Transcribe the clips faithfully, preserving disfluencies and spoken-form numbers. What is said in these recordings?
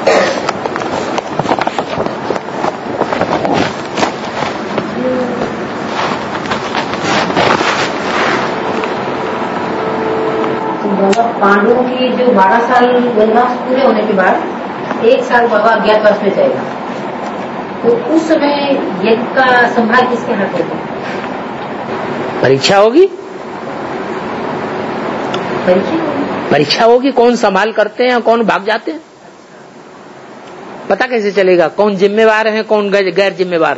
पांडवों की जो बारह साल वनवास पूरे होने के बाद एक साल बाबा अज्ञातवास में जाएगा, तो उस समय यज्ञ का संभाल किसके हाथ होगा? परीक्षा होगी, परीक्षा परीक्षा होगी। कौन संभाल करते हैं और कौन भाग जाते हैं, पता कैसे चलेगा? कौन जिम्मेवार है, कौन गैर जिम्मेवार?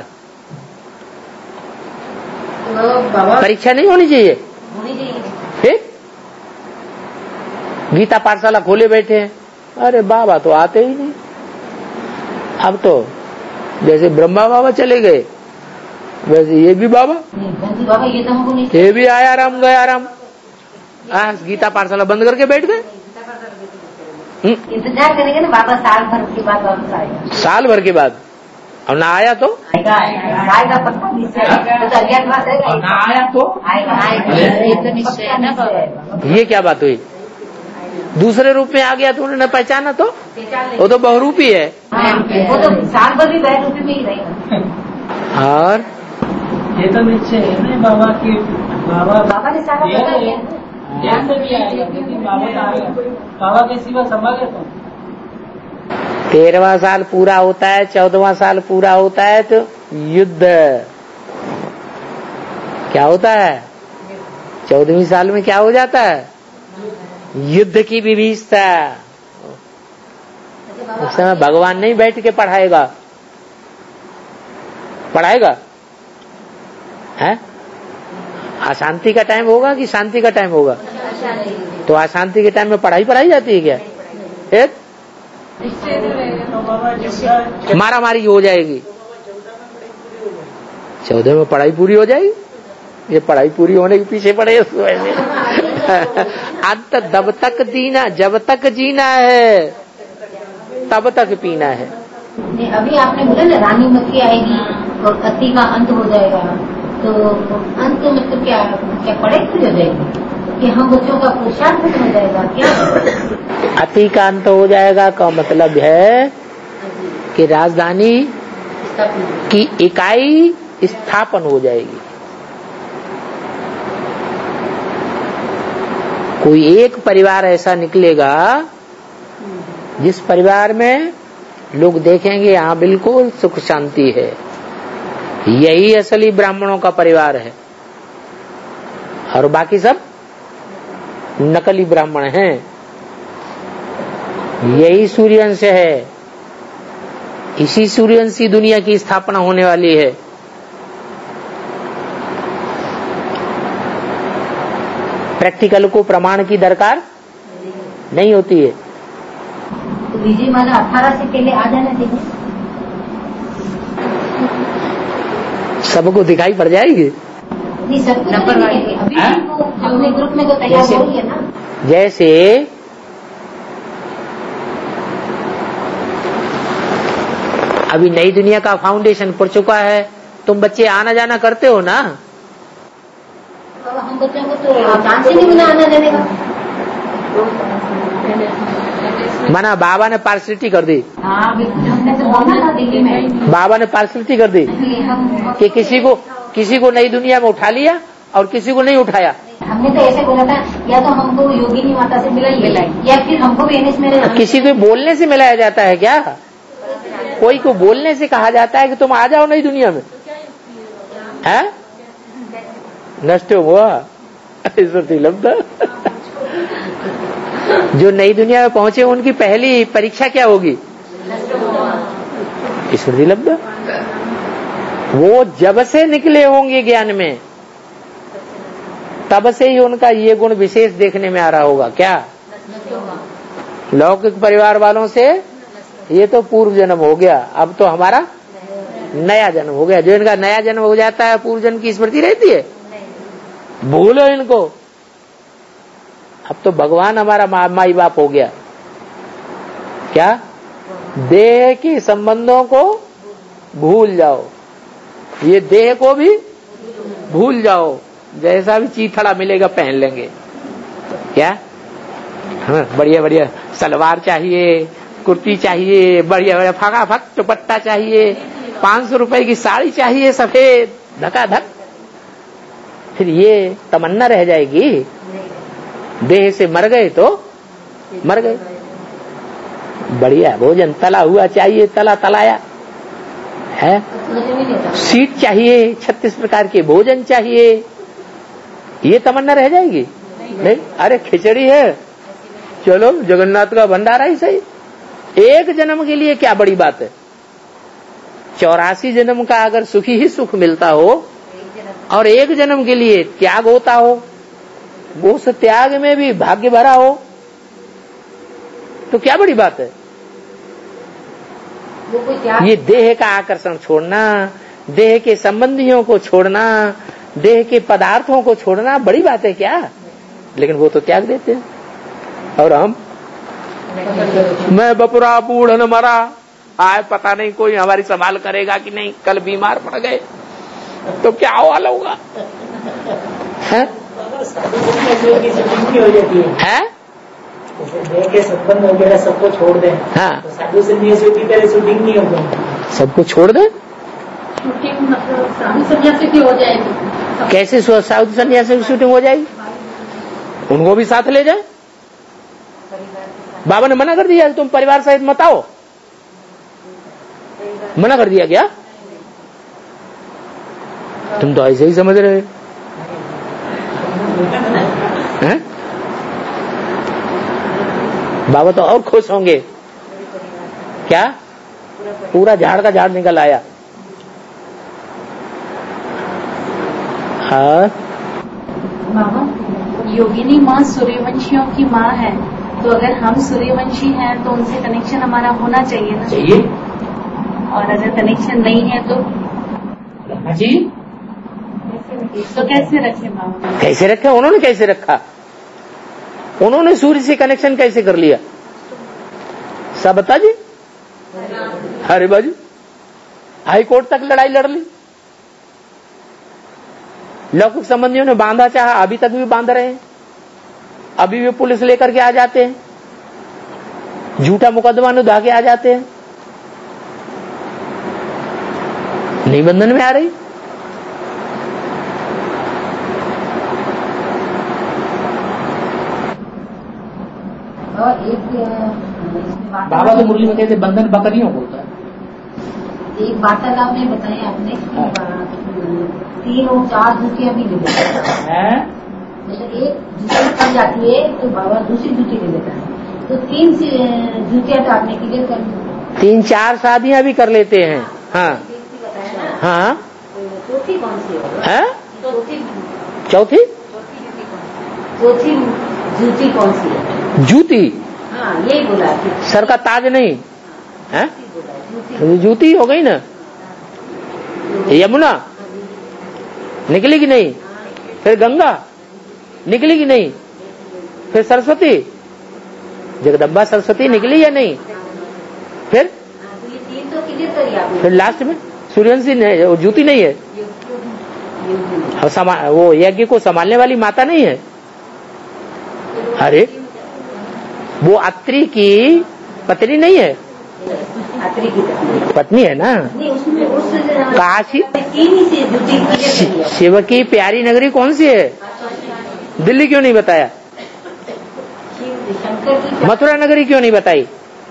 तो बाबा परीक्षा नहीं होनी चाहिए। होनी चाहिए। फिर गीता पाठशाला खोले बैठे हैं, अरे बाबा तो आते ही नहीं। अब तो जैसे ब्रह्मा बाबा चले गए वैसे ये भी बाबा बाबा ये तो हमको नहीं, ये भी आया राम गया राम। आज गीता पाठशाला बंद करके बैठ गए। इंतजार करेंगे ना बाबा, साल भर के बाद वापस आएगा। साल भर के बाद और ना आया तो आएगा, आएगा पक्का निश्चय। तो अज्ञातवास है, ना आया तो आएगा, आएगा निश्चय है ना। ये क्या बात हुई? दूसरे रूप में आ गया तो उन्होंने पहचाना, तो वो तो बहुरूपी है। वो तो साल भर भी गैर रूपी में ही रहेगा। और ये तो निश्चय है ना बाबा की, बाबा बाबा ने सारा बता दिया। ध्यान तो नहीं आएगा क्योंकि बाबा बाबा के सिवा संभाले तो। तेरहवां साल पूरा होता है, चौदहवां साल पूरा होता है तो युद्ध क्या होता है? चौदहवीं साल में क्या हो जाता है? युद्ध की विभीषिका। उस समय भगवान नहीं बैठ के पढ़ाएगा, पढ़ाएगा है? अशांति का टाइम होगा कि शांति का टाइम होगा? तो अशांति के टाइम में पढ़ाई पढ़ाई जाती है क्या? एक मारा मारी हो जाएगी, चौदह में पढ़ाई पूरी हो जाएगी। ये पढ़ाई पूरी होने के पीछे पड़े अंत जब तक जीना, जब तक जीना है तब तक पीना है। अभी आपने बोला ना रानी मती आएगी और अति का अंत हो जाएगा, तो अंत मतलब क्या क्या पढ़ाई पूरी हो जाएगी कि हम बच्चों का पुरुषार्थ खत्म हो जाएगा क्या? अति का अंत हो जाएगा का मतलब है कि राजधानी की इकाई स्थापन हो जाएगी। कोई एक परिवार ऐसा निकलेगा जिस परिवार में लोग देखेंगे हाँ बिल्कुल सुख शांति है, यही असली ब्राह्मणों का परिवार है, और बाकी सब नकली ब्राह्मण हैं। यही सूर्यवंश है, इसी सूर्यवंशी दुनिया की स्थापना होने वाली है। प्रैक्टिकल को प्रमाण की दरकार नहीं होती है। तो विजय माला अठारह से पहले आ जाना चाहिए, सबको दिखाई पड़ जाएगी। नहीं सबको अभी अपने ग्रुप में तो तैयार हो रही है ना। जैसे अभी नई दुनिया का फाउंडेशन पड़ चुका है, तुम बच्चे आना जाना करते हो ना। हम बच्चों को तो चांस ही नहीं मिला आना जाने का। माना बाबा ने पार्शलिटी कर दी, हाँ हमने तो बोला था दिल्ली में, बाबा ने पार्शलिटी कर दी कि किसी को किसी को नई दुनिया में उठा लिया और किसी को नहीं उठाया। हमने तो ऐसे बोला था या तो हमको योगिनी माता से मिलाइए या फिर हमको भी एनएस मेरे। किसी को बोलने से मिलाया जाता है क्या? कोई को बोलने से कहा जाता है कि तुम आ जाओ नई दुनिया में, है नष्ट हुआ लब्ध। जो नई दुनिया में पहुंचे उनकी पहली परीक्षा क्या होगी? स्मृति लब्ध। वो जब से निकले होंगे ज्ञान में तब से ही उनका ये गुण विशेष देखने में आ रहा होगा। क्या लौकिक परिवार वालों से ये तो पूर्व जन्म हो गया, अब तो हमारा नया जन्म हो गया। जो इनका नया जन्म हो जाता है पूर्व जन्म की स्मृति रहती है, भूलो इनको। अब तो भगवान हमारा माई बाप हो गया। क्या देह के संबंधों को भूल जाओ, ये देह को भी भूल जाओ, जैसा भी चीथड़ा मिलेगा पहन लेंगे। क्या हाँ, बढ़िया बढ़िया सलवार चाहिए, कुर्ती चाहिए, बढ़िया बढ़िया फटाफट दुपट्टा चाहिए, पांच सौ रुपए की साड़ी चाहिए सफेद धकाधक। फिर ये तमन्ना रह जाएगी? देह से मर गए तो मर गए। बढ़िया भोजन तला हुआ चाहिए, तला तलाया है, सीट चाहिए, छत्तीस प्रकार के भोजन चाहिए, ये तमन्ना रह जाएगी? नहीं। अरे खिचड़ी है, चलो जगन्नाथ का भंडारा ही सही। एक जन्म के लिए क्या बड़ी बात है? चौरासी जन्म का अगर सुखी ही सुख मिलता हो और एक जन्म के लिए त्याग होता हो, वो उस त्याग में भी भाग्य भरा हो, तो क्या बड़ी बात है? ये देह का आकर्षण छोड़ना, देह के संबंधियों को छोड़ना, देह के पदार्थों को छोड़ना बड़ी बात है क्या? लेकिन वो तो त्याग देते हैं। और हम, मैं बपुरा बूढ़ न मरा, आए पता नहीं कोई हमारी संभाल करेगा कि नहीं, कल बीमार पड़ गए तो क्या हाल होगा? है? है? के संबंध वगैरह सबको छोड़ दें। हाँ, तो साधु सन्यासियों की तरह शूटिंग नहीं होगी। सबको छोड़ दे? शूटिंग मतलब साधु सन्यासी की हो जाएगी। कैसे साधु सन्यासी की शूटिंग हो जाएगी? उनको भी साथ ले जाए। बाबा ने मना कर दिया तुम परिवार सहित मत आओ, मना कर दिया क्या? तुम तो ऐसे ही समझ रहे हैं। बाबा तो और खुश होंगे। क्या? पूरा झाड़ का झाड़ निकल आया। हाँ, बाबा योगिनी माँ सूर्यवंशियों की माँ है, तो अगर हम सूर्यवंशी हैं तो उनसे कनेक्शन हमारा होना चाहिए ना? चाहिए। और अगर कनेक्शन नहीं है तो जी तो कैसे रखे बाबा? कैसे रखे? उन्होंने कैसे रखा? उन्होंने सूर्य से कनेक्शन कैसे कर लिया? सब बता जी। अरे बाजू हाई कोर्ट तक लड़ाई लड़ ली, लौकिक संबंधियों ने बांधा, चाहा अभी तक भी बांध रहे हैं, अभी भी पुलिस लेकर के आ जाते हैं, झूठा मुकदमा नुधा के आ जाते हैं, नहीं बंधन में आ रही। और एक बाबा तो मुरली में कहते बंधन बकरियों को होता है। एक वार्तालाप में बताया आपने कि तीन और चार जूतियां भी ले लेता है। जैसे एक जूती कट जाती है तो बाबा दूसरी जूती ले लेता है, तो तीन जूतियां डालने के लिए कर तीन चार शादियां भी कर लेते हैं। हाँ हाँ, चौथी कौन सी है? चौथी चौथी चौथी जूती कौन सी है? जूती? हाँ यही बोला कि सर का ताज नहीं है, जूती हो गई ना। यमुना निकली कि नहीं? फिर गंगा निकली कि नहीं? फिर सरस्वती, जगदम्बा सरस्वती निकली या नहीं? फिर ये तीन तो क्लियर करिए आप। फिर लास्ट में सूर्यवंशी नहीं, जूती नहीं है। और समा, वो यज्ञ को संभालने वाली माता नहीं है। अरे वो अत्रि की पत्नी नहीं है? अत्रि की पत्नी है ना। नहीं, उसमें उस काशी तीन ही से जूती क्लियर करिए। शिव की प्यारी नगरी कौन सी है? दिल्ली क्यों नहीं बताया? शंकर की मथुरा नगरी क्यों नहीं बताई?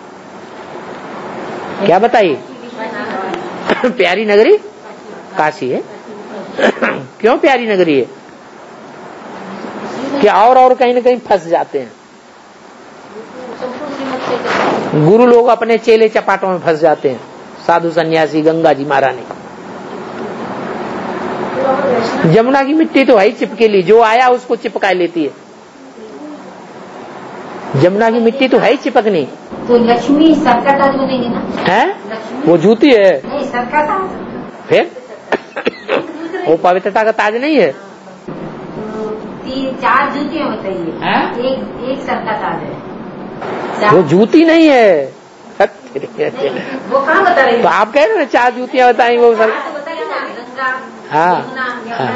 क्या बताई? प्यारी नगरी काशी है। क्यों प्यारी नगरी है? कि और और कहीं न कहीं फंस जाते हैं। गुरु लोग अपने चेले चपाटों में फंस जाते हैं, साधु सन्यासी गंगा जी महारानी। जमुना की मिट्टी तो है ही चिपकेली, जो आया उसको चिपका लेती है। जमुना की मिट्टी तो है ही चिपकनी। तो लक्ष्मी सर का ताज बनेगी ना? है लक्ष्मी वो जूती है। नहीं, सर का ताज। फिर वो पवित्रता का ताज नहीं है। तो तीन चार जूतियां बताइए। हैं? एक एक सर का ताज है। वो जूती नहीं है। नहीं, वो कहाँ बता रही तो आप कह रहे हो ना चार जूतियां बताई, वो सर तो बताइए ना, गंगा हाँ हाँ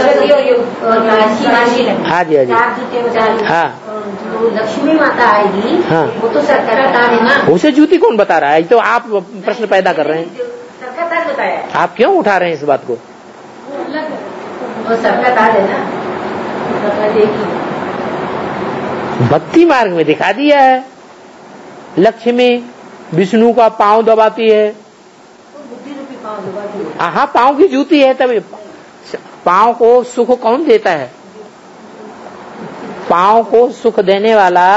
हाँ जी हाँ जी हाँ जो लक्ष्मी माता आएगी हाँ वो तो सरकार है ना। उसे जूती कौन बता रहा है? तो आप प्रश्न पैदा कर रहे हैं। सरकार बताया, आप क्यों उठा रहे हैं इस बात को? वो सरकार है ना। भक्ति मार्ग में दिखा दिया है, लक्ष्मी विष्णु का पांव दबाती है। हाँ, पांव की जूती है, तभी पांव को सुख कौन देता है? पांव को सुख देने वाला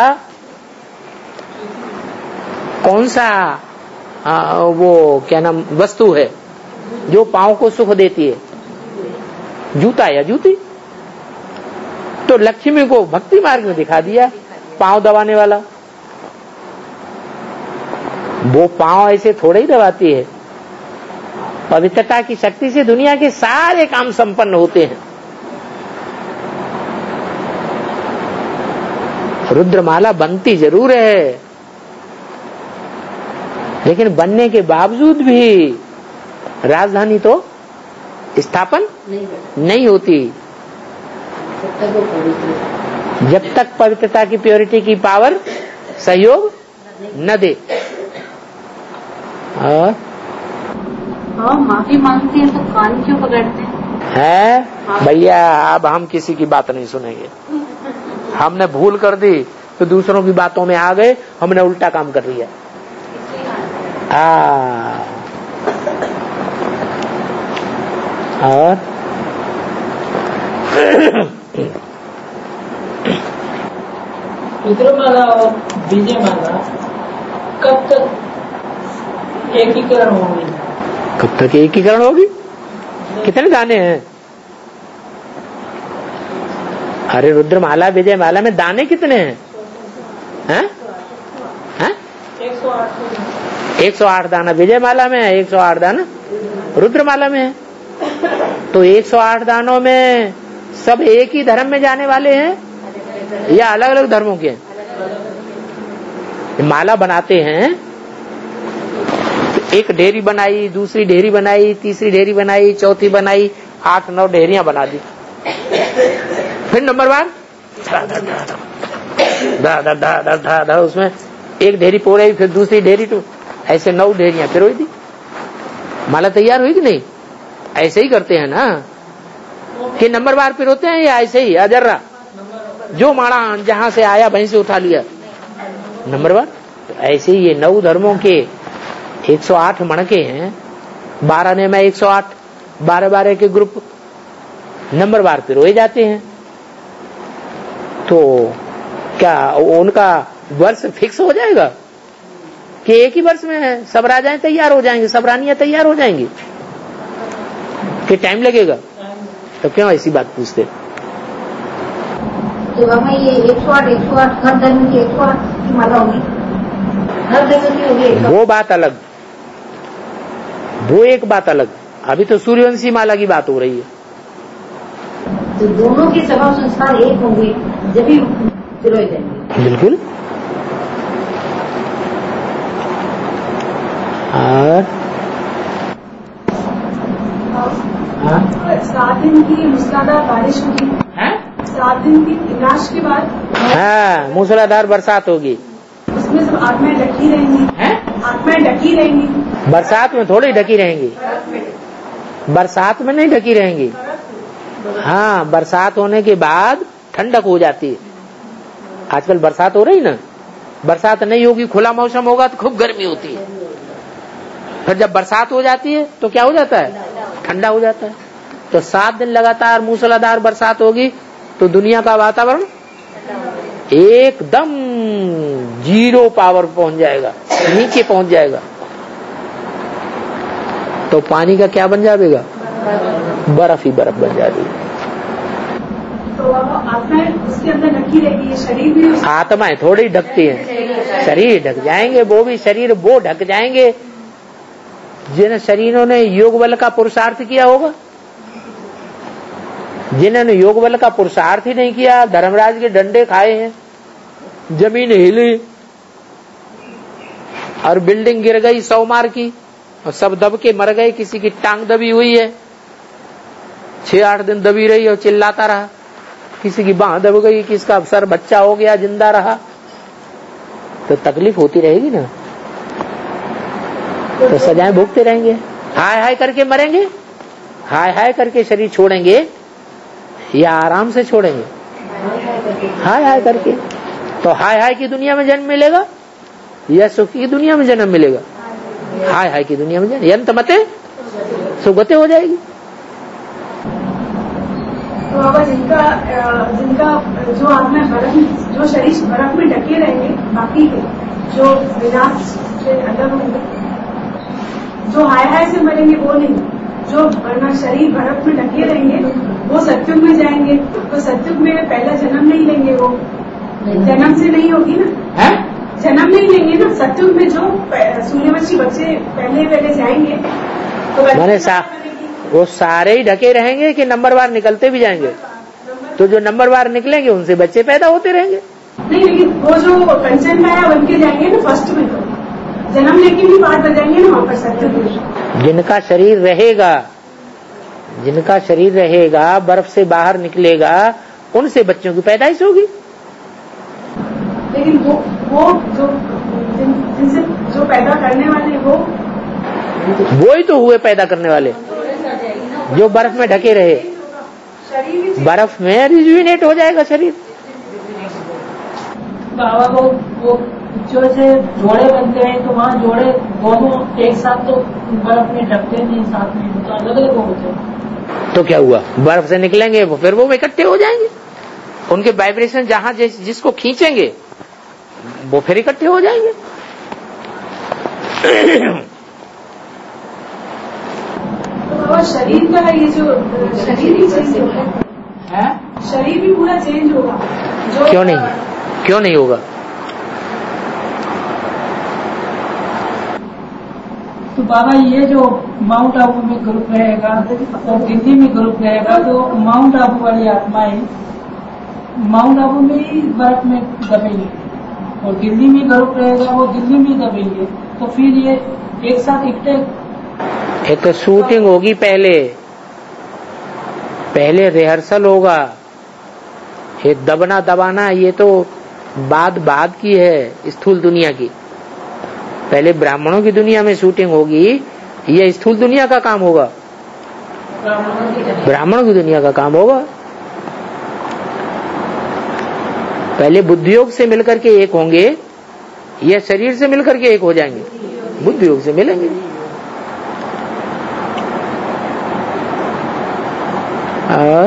कौन सा आ, वो क्या नाम वस्तु है जो पांव को सुख देती है? जूता या जूती? तो लक्ष्मी को भक्ति मार्ग में दिखा दिया पांव दबाने वाला। वो पांव ऐसे थोड़े ही दबाती है, पवित्रता की शक्ति से दुनिया के सारे काम संपन्न होते हैं। रुद्रमाला बनती जरूर है, लेकिन बनने के बावजूद भी राजधानी तो स्थापन नहीं, नहीं होती जब तक पवित्रता की प्योरिटी की पावर सहयोग न दे। और हाँ, माफी मांगते हैं तो कान क्यों पकड़ते हैं? है भैया, अब हम किसी की बात नहीं सुनेंगे। हमने भूल कर दी तो दूसरों की बातों में आ गए, हमने उल्टा काम कर लिया। आ, और रुद्रमाला और विजय माला कब तक एकीकरण होगी? कब तक एकीकरण होगी? कितने दाने हैं? अरे रुद्रमाला विजय माला में दाने कितने हैं? हैं? हैं? एक सौ आठ दाना विजय माला में है, एक सौ आठ दाना रुद्रमाला में है। तो एक सौ आठ दानों में सब एक ही धर्म में जाने वाले हैं या अलग अलग धर्मों के? माला बनाते हैं तो एक ढेरी बनाई, दूसरी ढेरी बनाई, तीसरी ढेरी बनाई, चौथी बनाई, आठ नौ ढेरियां बना दी। फिर नंबर वन धा धा धा धा धा धा उसमें एक ढेरी पोड़ी, फिर दूसरी ढेरी, तो ऐसे नौ ढेरियां फिर हुई थी। माला तैयार हुई कि नहीं? ऐसे ही करते हैं ना कि नंबर बार फिर होते हैं या ऐसे ही अजर्रा जो माड़ा जहां से आया वहीं से उठा लिया नंबर बार? तो ऐसे ही ये नौ धर्मों के एक सौ आठ मणके हैं, बारह ने में एक सौ आठ, बारह बारह के ग्रुप नंबर बार फिर हो जाते हैं। तो क्या उनका वर्ष फिक्स हो जाएगा कि एक ही वर्ष में है सब राजाएं तैयार हो जाएंगे, सब रानियां तैयार हो जाएंगी कि टाइम लगेगा? तो क्यों ऐसी बात पूछते? तो बाबा ये एक सौ आठ एक सौ आठ हर धर्म की एक सौ आठ की माला होगी, हर धर्म की होगी। वो बात अलग, वो एक बात अलग। अभी तो सूर्यवंशी माला की बात हो रही है। तो दोनों के स्वभाव संस्कार एक होंगे जब भी हो जाएंगे। बिल्कुल। और सात दिन की मूसलाधार बारिश होगी, सात दिन की विनाश के बाद हाँ मूसलाधार बरसात होगी, उसमें सब आत्माएं ढकी रहेंगी, आत्माएं ढकी रहेंगी। बरसात में थोड़ी ढकी रहेंगी, बरसात में नहीं ढकी रहेंगी। हाँ, बरसात होने के बाद ठंडक हो जाती है। आजकल बरसात हो रही ना, बरसात नहीं होगी, खुला मौसम होगा तो खूब गर्मी होती है। फिर जब बरसात हो जाती है तो क्या हो जाता है? ठंडा हो जाता है। तो सात दिन लगातार मूसलाधार बरसात होगी तो दुनिया का वातावरण एकदम जीरो पावर पहुंच जाएगा, नीचे पहुंच जाएगा। तो पानी का क्या बन जाएगा? बर्फ ही बर्फ बन जाएगी। तो आत्माएं उसके अंदर ढकी रहेगी, शरीर भी उस... आत्माएं थोड़ी ढकती हैं, शरीर ढक जाएंगे। वो भी शरीर वो ढक जाएंगे जिन शरीरों ने योग बल का पुरुषार्थ किया होगा। जिन्होंने योग बल का पुरुषार्थ ही नहीं किया, धर्मराज के डंडे खाए हैं, जमीन हिली और बिल्डिंग गिर गई सौ मार की और सब दब के मर गए, किसी की टांग दबी हुई है, छह आठ दिन दबी रही और चिल्लाता रहा, किसी की बांह दब गई, किसका सर बच्चा हो गया, जिंदा रहा, तो तकलीफ होती रहेगी ना, तो सजाएं भोगते रहेंगे। हाय हाय करके मरेंगे, हाय हाय करके शरीर छोड़ेंगे या आराम से छोड़ेंगे? हाय हाय करके। तो हाय हाय की दुनिया में जन्म मिलेगा या सुख की दुनिया में जन्म मिलेगा? हाय हाय की दुनिया में जन्म, यंत मते सुगते हो जाएगी। तो बाबा जिनका जिनका जो आत्मा बर्फ में, जो शरीर बर्फ में ढके रहेंगे, बाकी के जो विनाश से अलग होंगे, जो हाय हाय से मरेंगे वो नहीं, जो वरना शरीर बर्फ में ढके रहेंगे वो सत्युग में जाएंगे। तो सत्युग में पहला जन्म नहीं लेंगे, वो जन्म से नहीं होगी ना, है? जन्म नहीं लेंगे ना। सत्युग में जो सूर्यवंशी बच्चे पहले पहले जाएंगे तो मैंने सा, वो सारे ही ढके रहेंगे कि नंबरवार निकलते भी जाएंगे? तो जो नंबरवार निकलेंगे उनसे बच्चे पैदा होते रहेंगे। नहीं, लेकिन वो जो कंचन माया बन के जाएंगे ना फर्स्ट में, तो जन्म लेके भी पार हो जाएंगे ना वहाँ पर सत्युग में। जिनका शरीर रहेगा, जिनका शरीर रहेगा बर्फ से बाहर निकलेगा, उनसे बच्चों की पैदाइश होगी। लेकिन वो वो जो जिन, जिनसे जो पैदा करने वाले वो वो ही तो हुए पैदा करने वाले, जो बर्फ में ढके रहे। बर्फ में रिजुविनेट हो जाएगा शरीर। बाबा वो वो जो से जोड़े बनते हैं तो वहाँ जोड़े दोनों एक साथ तो बर्फ में ढकते नहीं, साथ में तो अलग अलग होते हैं। तो क्या हुआ, बर्फ से निकलेंगे वो फिर वो इकट्ठे हो जाएंगे, उनके वाइब्रेशन जहाँ जिस, जिसको खींचेंगे वो फिर इकट्ठे हो जाएंगे। तो शरीर का ये जो शरीर भी चेंज होगा, शरीर भी पूरा चेंज होगा। जो क्यों नहीं, क्यों नहीं होगा? तो बाबा ये जो माउंट आबू में ग्रुप रहेगा और दिल्ली में ग्रुप रहेगा, तो माउंट आबू वाली आत्माएं माउंट आबू में ही बर्फ में दबेंगे और दिल्ली में ग्रुप रहेगा वो दिल्ली में दबेंगे, तो फिर ये एक साथ इकट्ठे। एक तो शूटिंग होगी, पहले पहले रिहर्सल होगा, ये दबना दबाना ये तो बाद बाद की है, स्थूल दुनिया की। पहले ब्राह्मणों की दुनिया में शूटिंग होगी, ये स्थूल दुनिया का काम होगा, ब्राह्मणों की दुनिया का काम होगा। पहले बुद्धि योग से मिलकर के एक होंगे या शरीर से मिलकर के एक हो जाएंगे? बुद्धि योग से मिलेंगे। और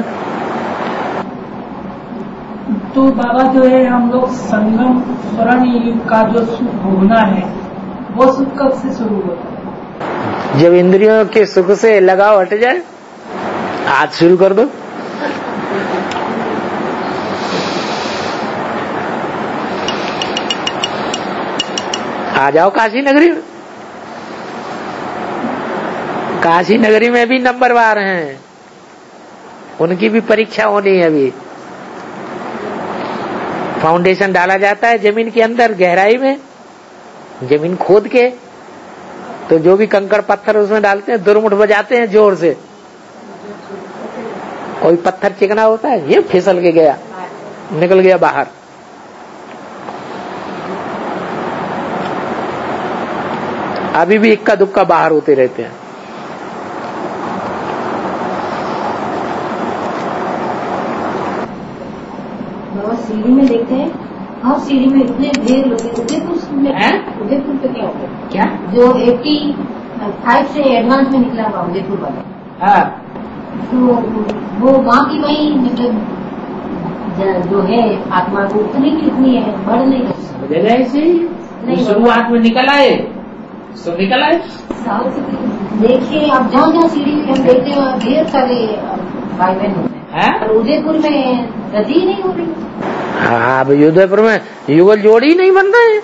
तो बाबा जो है हम लोग संगम स्वर्ण युग का जो सुख भोगना है वो सुख कब से शुरू होता है? जब इंद्रियों के सुख से लगाव हट जाए। आज शुरू कर दो। आ जाओ काशी नगरी में। काशी नगरी में भी नंबरवार हैं, उनकी भी परीक्षा होनी है। अभी फाउंडेशन डाला जाता है जमीन के अंदर गहराई में, जमीन खोद के, तो जो भी कंकड़ पत्थर उसमें डालते हैं, दुरमुठ बजाते हैं जोर से। कोई पत्थर चिकना होता है, ये फिसल के गया, निकल गया बाहर। अभी भी इक्का दुक्का बाहर होते रहते हैं। सीढ़ी में देखते हैं, और सीढ़ी में इतने ढेर लोग। उदयपुर में उदयपुर पे क्या होता है? क्या जो एट्टी फाइव से एडवांस में निकला हुआ उदयपुर वाला, हाँ, तो वो वहाँ की वही मतलब जो है आत्मा को उतनी की उतनी है, बढ़ नहीं रही। शुरुआत में निकल आए, सब निकल आए। साउथ देखिए आप, जहाँ जहाँ सीढ़ी हम देखते हैं ढेर सारे भाई बहन होते हैं, और उदयपुर में गति नहीं हो रही। हाँ, उदयपुर में युगल जोड़ी ही नहीं बन रहे हैं।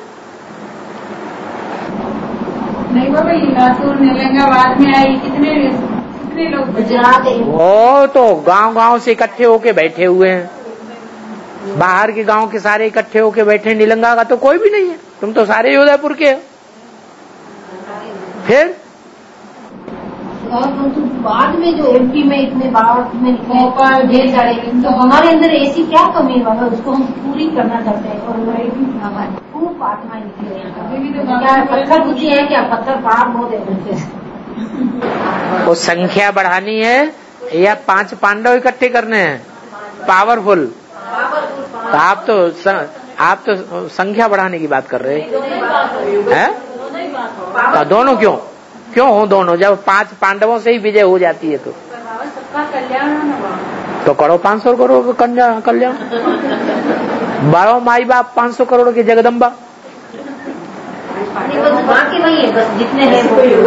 नहीं बाबा, लातूर निलंगाबाद में आई, कितने कितने लोग गुजरात है। वो तो गांव गांव से इकट्ठे होके बैठे हुए हैं, बाहर के गांव के सारे इकट्ठे होके बैठे। निलंगा का तो कोई भी नहीं है, तुम तो सारे उदयपुर के हो। फिर और तो बाद में जो एमपी में इतने बाद में निकले ढेर सारे, तो हमारे अंदर ऐसी क्या कमी है बाबा, उसको हम पूरी करना चाहते हैं। और हमारी खूब आत्माएं निकली हैं। क्या पत्थर बुद्धि है क्या? पत्थर पहाड़ बहुत है। वो संख्या बढ़ानी है या पांच पांडव इकट्ठे करने हैं पावरफुल? तो आप तो आप तो संख्या बढ़ाने की बात कर रहे हैं। तो दोनों क्यों क्यों हो दोनों? जब पांच पांडवों से ही विजय हो जाती है तो सबका कल्याण तो करो पांच सौ करोड़ कल्याण कल्याण बारह माई बाप पांच सौ करोड़ की जगदम्बा। बाकी नहीं है, बस जितने हैं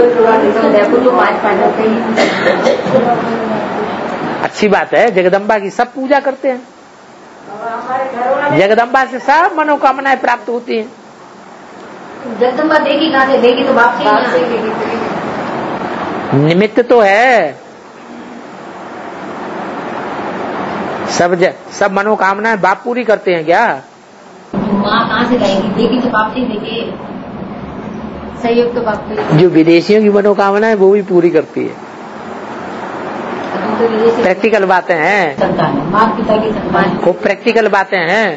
अच्छी बात है। जगदम्बा की सब पूजा करते हैं। जगदम्बा से सब मनोकामनाएं प्राप्त होती हैं। जगदम्बा देगी कहाँ से? देगी तो बाप से। निमित्त तो है। सब ज, सब मनोकामनाएं बाप पूरी करते हैं क्या? माँ कहाँ से लाएगी? देगी तो बाप से देगी। सहयोग तो बाप से। जो विदेशियों की मनोकामनाएं वो भी पूरी करती है। प्रैक्टिकल बातें हैं, संतान माँ पिता की संतान। वो प्रैक्टिकल बातें हैं।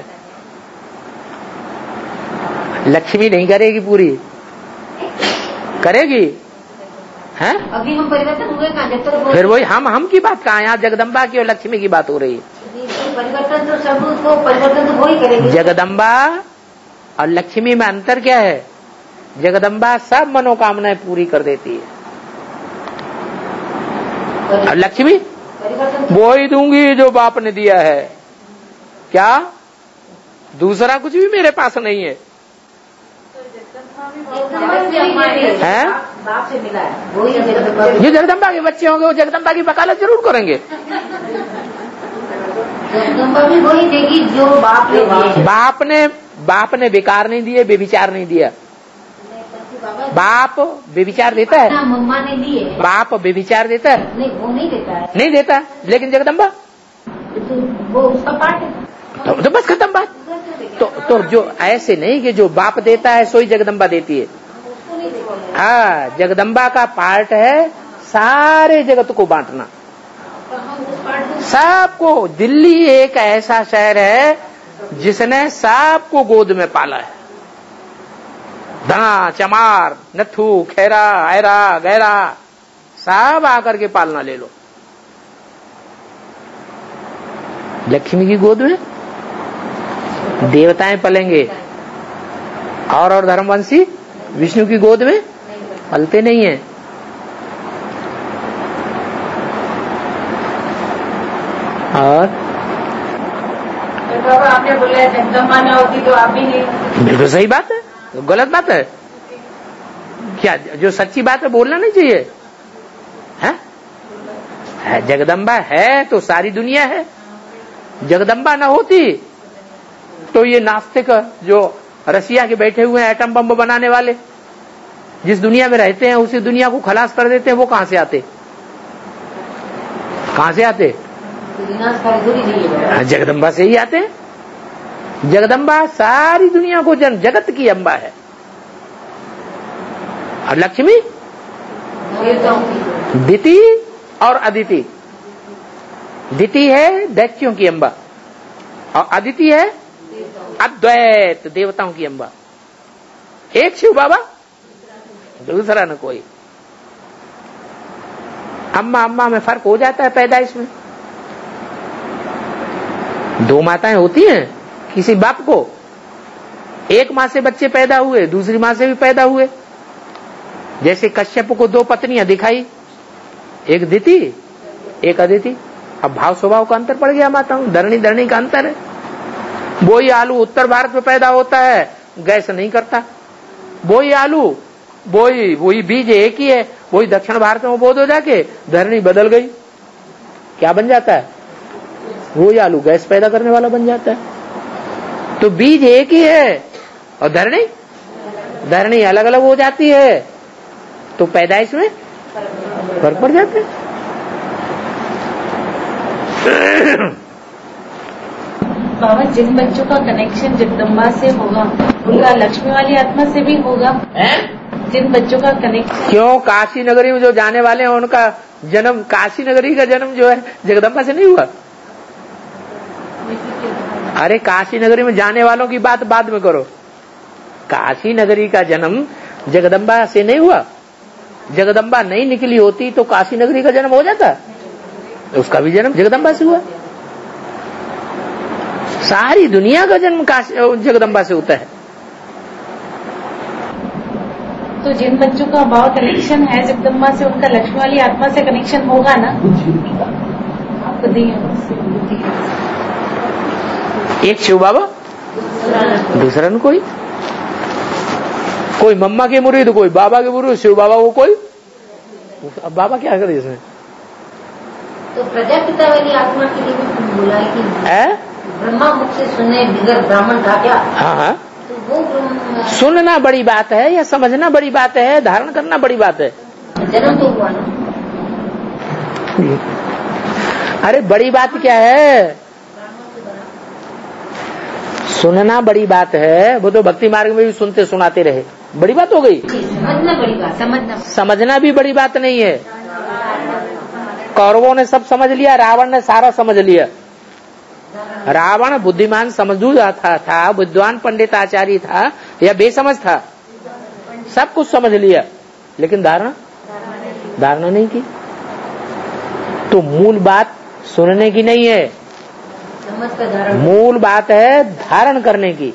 लक्ष्मी नहीं करेगी पूरी, करेगी हैं? अभी हम परिवर्तन हुए कहाँ? जब तक फिर वही हम हम की बात कहाँ? यहाँ जगदम्बा की और लक्ष्मी की बात हो रही है। परिवर्तन तो सब उसको परिवर्तन तो वो ही करेगी। जगदम्बा और लक्ष्मी में अंतर क्या है? जगदम्बा सब मनोकामनाएं पूरी कर देती है और लक्ष्मी वो ही दूंगी जो बाप ने दिया है। क्या दूसरा कुछ भी मेरे पास नहीं है? हैं? बाप से मिला है वो ही। जो जगदम्बा के बच्चे होंगे वो जगदम्बा की वकालत जरूर करेंगे। जगदम्बा भी वही देगी जो बाप ने दिए। बाप ने बाप ने बेकार नहीं दिए, बेविचार नहीं दिया। बाप बेविचार देता है? मम्मा ने दिए। बाप बेविचार देता है? नहीं, वो नहीं देता है। नहीं देता। लेकिन जगदम्बा तो वो उसका पार्ट है। तो, तो बस खत्म बात। तो तो जो ऐसे नहीं कि जो बाप देता है सोई जगदम्बा देती है। हाँ, जगदम्बा का पार्ट है सारे जगत को बांटना, सबको। दिल्ली एक ऐसा शहर है जिसने सबको गोद में पाला है। धना चमार नथु खैरा ऐरा गैरा सब आकर के पालना ले लो। लक्ष्मी की गोद में देवताएं पलेंगे और और धर्मवंशी विष्णु की गोद में पलते नहीं है। और बाबा आपने बोला जगदम्बा ना होती तो आप भी नहीं। बिल्कुल सही बात है, तो गलत बात है क्या? जो सच्ची बात है बोलना नहीं चाहिए है? है जगदम्बा है तो सारी दुनिया है। जगदम्बा ना होती तो ये नास्तिक जो रसिया के बैठे हुए हैं एटम बम बनाने वाले, जिस दुनिया में रहते हैं उसी दुनिया को खलास कर देते हैं, वो कहां से आते? कहां से आते? जगदम्बा से ही आते हैं। जगदम्बा सारी दुनिया को जन जगत की अम्बा है। और लक्ष्मी दिति और अदिति। दिति है दैत्यों की अम्बा और अदिति है अद्वैत देवताओं की अम्बा। एक शिव बाबा, दूसरा न कोई। अम्मा अम्मा में फर्क हो जाता है पैदाइश में। दो माताएं होती हैं किसी बाप को, एक माँ से बच्चे पैदा हुए, दूसरी माँ से भी पैदा हुए। जैसे कश्यप को दो पत्नियां दिखाई, एक दिति एक अदिति। अब भाव स्वभाव का अंतर पड़ गया माताओं, धरणी धरणी का अंतर है। वही आलू उत्तर भारत में पैदा होता है, गैस नहीं करता। वही आलू वही वही बीज एक ही है, वही दक्षिण भारत में बोध हो जाके धरणी बदल गई, क्या बन जाता है? वही आलू गैस पैदा करने वाला बन जाता है। तो बीज एक ही है और धरणी धरणी अलग अलग हो जाती है, तो पैदाइश में फर्क पड़ जाता है। बाबा जिन बच्चों का कनेक्शन जगदम्बा से होगा उनका लक्ष्मी वाली आत्मा से भी होगा। है? जिन बच्चों का कनेक्शन, क्यों काशी नगरी में जो जाने वाले हैं उनका जन्म, काशी नगरी का जन्म जो है जगदम्बा से नहीं हुआ? अरे काशी नगरी में जाने वालों की बात बाद में करो। काशी नगरी का जन्म जगदम्बा से नहीं हुआ। जगदम्बा नहीं निकली होती तो काशी नगरी का जन्म हो जाता, उसका भी जन्म जगदम्बा से हुआ। सारी दुनिया का जन्म काशी जगदम्बा से होता है। तो जिन बच्चों का भाव कनेक्शन है जगदम्बा से, उनका लक्ष्मी वाली आत्मा से कनेक्शन होगा ना? आपको नहीं होगा। एक शिव बाबा, दूसरा न कोई कोई मम्मा के मुरीद, कोई बाबा के मुरीद, शिव बाबा को कोई। अब बाबा क्या करे इसमें? तो प्रजापिता वाली आत्मा के लिए भी बोला है कि है? ब्रह्मा मुख से सुने बिगर ब्राह्मण था क्या? हाँ हाँ, तो वो सुनना बड़ी बात है या समझना बड़ी बात है, धारण करना बड़ी बात है? जन्म तो हुआ ना। अरे बड़ी बात क्या है? सुनना बड़ी बात है, वो तो भक्ति मार्ग में भी सुनते सुनाते रहे, बड़ी बात हो गई। समझना बड़ी बात, समझना समझना भी बड़ी बात नहीं है। कौरवों ने सब समझ लिया, रावण ने सारा समझ लिया। रावण बुद्धिमान समझूदा था, था विद्वान पंडित आचार्य था या बेसमझ था? सब कुछ समझ लिया, लेकिन धारणा धारणा नहीं की। तो मूल बात सुनने की नहीं है, मूल बात है धारण करने की।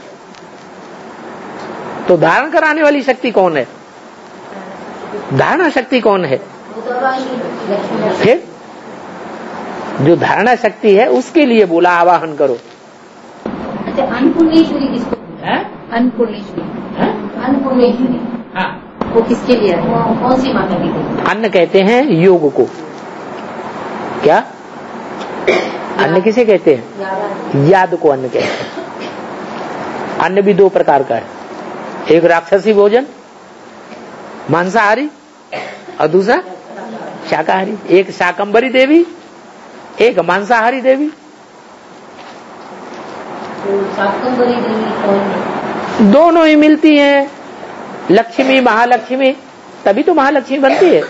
तो धारण कराने वाली शक्ति कौन है? धारणा शक्ति कौन है? फिर जो धारणा शक्ति है उसके लिए बोला आवाहन करो। अच्छा, अन्नपूर्णेश्वरी किसको है? अन्नपूर्णेश्वरी, अन्नपूर्णेश्वरी हाँ, वो किसके लिए है? कौन सी माता की? अन्न कहते हैं योग को। क्या अन्न किसे कहते हैं? याद को अन्न कहते हैं। अन्न भी दो प्रकार का है, एक राक्षसी भोजन मांसाहारी और दूसरा शाकाहारी। एक शाकंभरी देवी, एक मांसाहारी देवी। तो शाकंभरी देवी कौन? दोनों ही मिलती हैं, लक्ष्मी महालक्ष्मी, तभी तो महालक्ष्मी बनती है।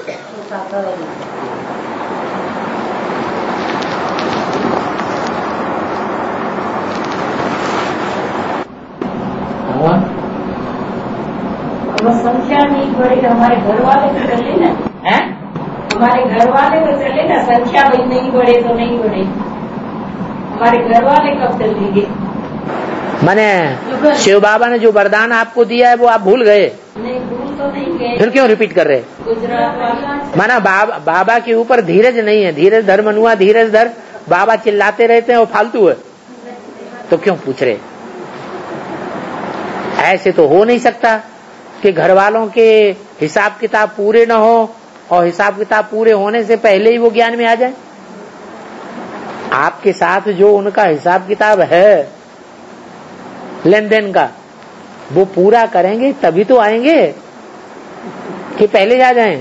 वो संख्या नहीं बढ़ेगी, हमारे घर वाले तो चले ना, है? हमारे घर वाले तो चले ना, संख्या भाई नहीं बढ़े तो नहीं बढ़े, हमारे घर वाले कब चलेंगे? मैंने शिव बाबा ने जो वरदान आपको दिया है वो आप भूल गए? नहीं, भूल तो नहीं गए। फिर क्यों रिपीट कर रहे? गुजरात वाला माना बाबा, बाबा के ऊपर धीरज नहीं है। धीरज धर मनुआ धीरज धर, बाबा चिल्लाते रहते हैं, वो फालतू है, तो क्यों पूछ रहे? ऐसे तो हो नहीं सकता कि घर वालों के हिसाब किताब पूरे न हो और हिसाब किताब पूरे होने से पहले ही वो ज्ञान में आ जाए। आपके साथ जो उनका हिसाब किताब है लेन देन का, वो पूरा करेंगे तभी तो आएंगे कि पहले जा जाएं।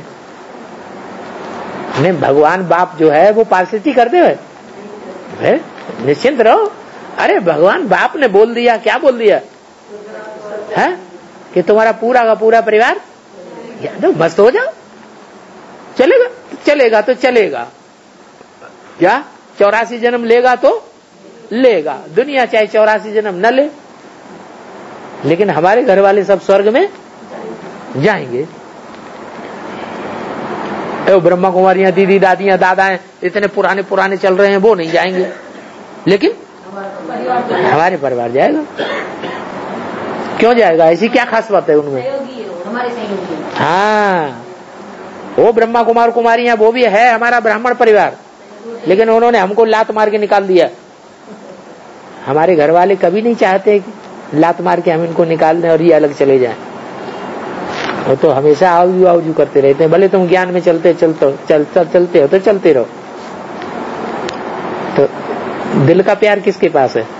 नहीं, भगवान बाप जो है वो पार्षदी कर दे, निश्चिंत रहो। अरे भगवान बाप ने बोल दिया, क्या बोल दिया है कि तुम्हारा पूरा का पूरा परिवार यादव मस्त हो जाओ। चलेगा चलेगा तो चलेगा, क्या चौरासी जन्म लेगा तो लेगा, दुनिया चाहे चौरासी जन्म न ले, लेकिन हमारे घर वाले सब स्वर्ग में जाएंगे। ए, ब्रह्मा कुमारियां, दीदी दादियां दादाएं इतने पुराने पुराने चल रहे हैं, वो नहीं जाएंगे, लेकिन हमारे परिवार जाएगा। क्यों जाएगा? ऐसी क्या खास बात है उनमें? हमारे सहयोगी। हाँ, वो ब्रह्मा कुमार कुमारियां वो भी है हमारा ब्राह्मण परिवार, लेकिन उन्होंने हमको लात मार के निकाल दिया। हमारे घर वाले कभी नहीं चाहते कि लात मार के हम इनको निकाल दें और ये अलग चले जाएं। वो तो हमेशा आवजू आवजू करते रहते हैं। भले तुम ज्ञान में चलते चलते चल, चल, चलते हो तो चलते रहो। तो दिल का प्यार किसके पास है?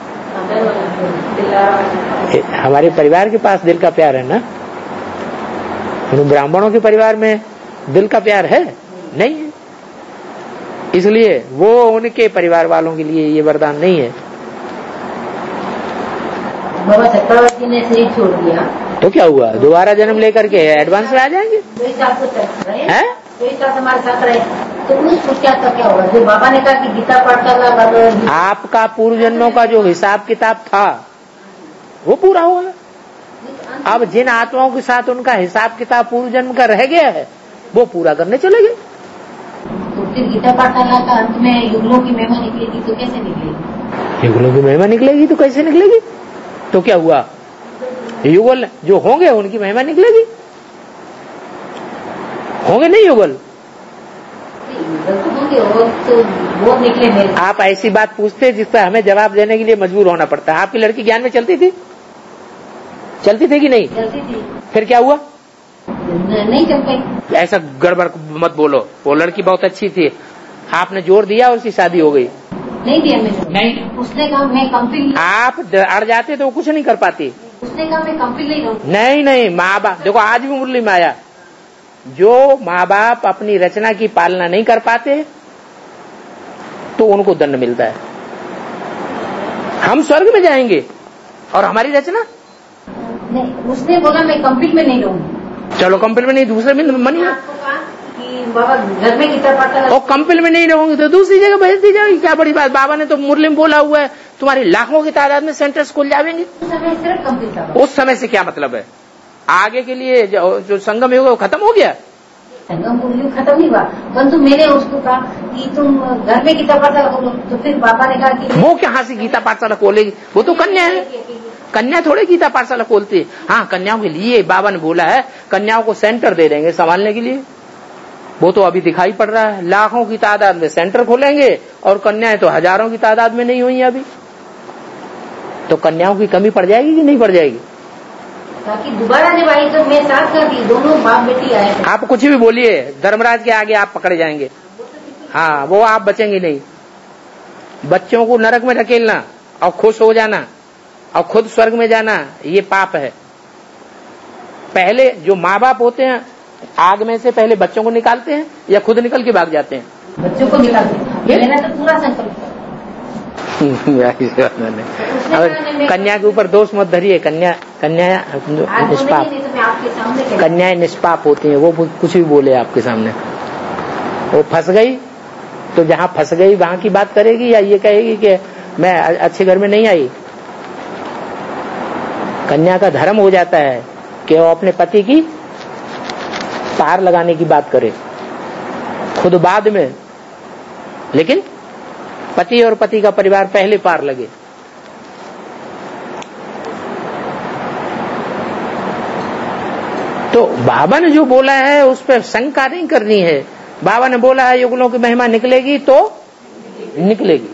हमारे परिवार के पास दिल का प्यार है ना। ब्राह्मणों के परिवार में दिल का प्यार है नहीं है, इसलिए वो उनके परिवार वालों के लिए ये वरदान नहीं है। बाबा चक्रवर्ती ने शरीर छोड़ दिया तो क्या हुआ, दोबारा जन्म लेकर के एडवांस में आ जाएंगे हैं? हमारे साथ रहे तो उसको क्या क्या होगा? जो बाबा ने कहा कि गीता पाठशाला, आपका पूर्व जन्मों का जो हिसाब किताब था वो पूरा होगा। अब जिन आत्माओं के साथ उनका हिसाब किताब पूर्व जन्म का रह गया है वो पूरा करने चले गए। तो फिर गीता पाठशाला का अंत में युगलों की महिमा निकलेगी तो कैसे निकलेगी? युगलों की महिमा निकलेगी तो कैसे निकलेगी? तो क्या हुआ, युगल जो होंगे उनकी महिमा निकलेगी, होंगे नहीं युगल? तो होंगे वो तो वो निकले मेरे। आप ऐसी बात पूछते जिसका हमें जवाब देने के लिए मजबूर होना पड़ता है। आपकी लड़की ज्ञान में चलती थी, चलती थी कि नहीं? चलती थी। फिर क्या हुआ? नहीं चल पाई। ऐसा गड़बड़ मत बोलो, वो लड़की बहुत अच्छी थी, आपने जोर दिया और उसकी शादी हो गई। नहीं दिया मैंने। नहीं, उसने कहा मैं कंप्लीट। आप अड़ जाते तो वो कुछ नहीं कर पाती। उसने कहा मैं कंप्लीट नहीं रहूँ। नहीं नहीं, माँ बाप देखो आज भी मुरली में आया, जो माँ बाप अपनी रचना की पालना नहीं कर पाते तो उनको दंड मिलता है। हम स्वर्ग में जाएंगे और हमारी रचना नहीं। उसने बोला मैं कंप्लीट में नहीं रहूँगी। चलो कंप्लीट में नहीं, दूसरे में मनी है कि बाबा घर में गीता पाठशाला और कंप्लीट में नहीं रहूंगी तो दूसरी जगह भेज दी जाएगी। क्या बड़ी बात, बाबा ने तो मुरली में बोला हुआ है तुम्हारी लाखों की तादाद में सेंटर्स खुल जाएंगे। उस समय सिर्फ कंप्लीट था। उस समय से क्या मतलब है, आगे के लिए जो, जो संगम युग है वो खत्म हो गया। संगम युग खत्म नहीं हुआ, परंतु मैंने उसको कहा कि तुम घर में गीता पाठशाला खोलो, तो फिर बाबा ने कहा कि वो कहाँ से गीता पाठशाला खोलेगी, वो तो कन्या है, कन्या थोड़े गीता पाठशाला खोलती है। हाँ, कन्याओं के लिए बाबा ने बोला है कन्याओं को सेंटर दे देंगे संभालने के लिए, वो तो अभी दिखाई पड़ रहा है। लाखों की तादाद में सेंटर खोलेंगे और कन्याएं तो हजारों की तादाद में नहीं हुई अभी, तो कन्याओं की कमी पड़ जाएगी कि नहीं पड़ जाएगी? ताकि दोबारा जब आई तो मैं साथ कर दी, दोनों बाप बेटी आए थे। आप कुछ भी बोलिए, धर्मराज के आगे आप पकड़े जाएंगे। हाँ, वो आप बचेंगे नहीं। बच्चों को नरक में ढकेलना और खुश हो जाना और खुद स्वर्ग में जाना, ये पाप है। पहले जो माँ बाप होते हैं आग में से पहले बच्चों को निकालते हैं या खुद निकल के भाग जाते हैं? बच्चों को निकालते हैं। मैंने तो पूरा संकल्प किया। कन्या के ऊपर दोष मत धरिए, कन्या कन्या निष्पाप, कन्याएं निष्पाप होती हैं, वो कुछ भी बोले आपके सामने। वो फंस गई तो जहाँ फंस गई वहां की बात करेगी या ये कहेगी कि मैं अच्छे घर में नहीं आई? कन्या का धर्म हो जाता है कि वो अपने पति की पार लगाने की बात करे, खुद बाद में, लेकिन पति और पति का परिवार पहले पार लगे। तो बाबा ने जो बोला है उस पर शंका नहीं करनी है। बाबा ने बोला है युगलों की महिमा निकलेगी तो निकलेगी,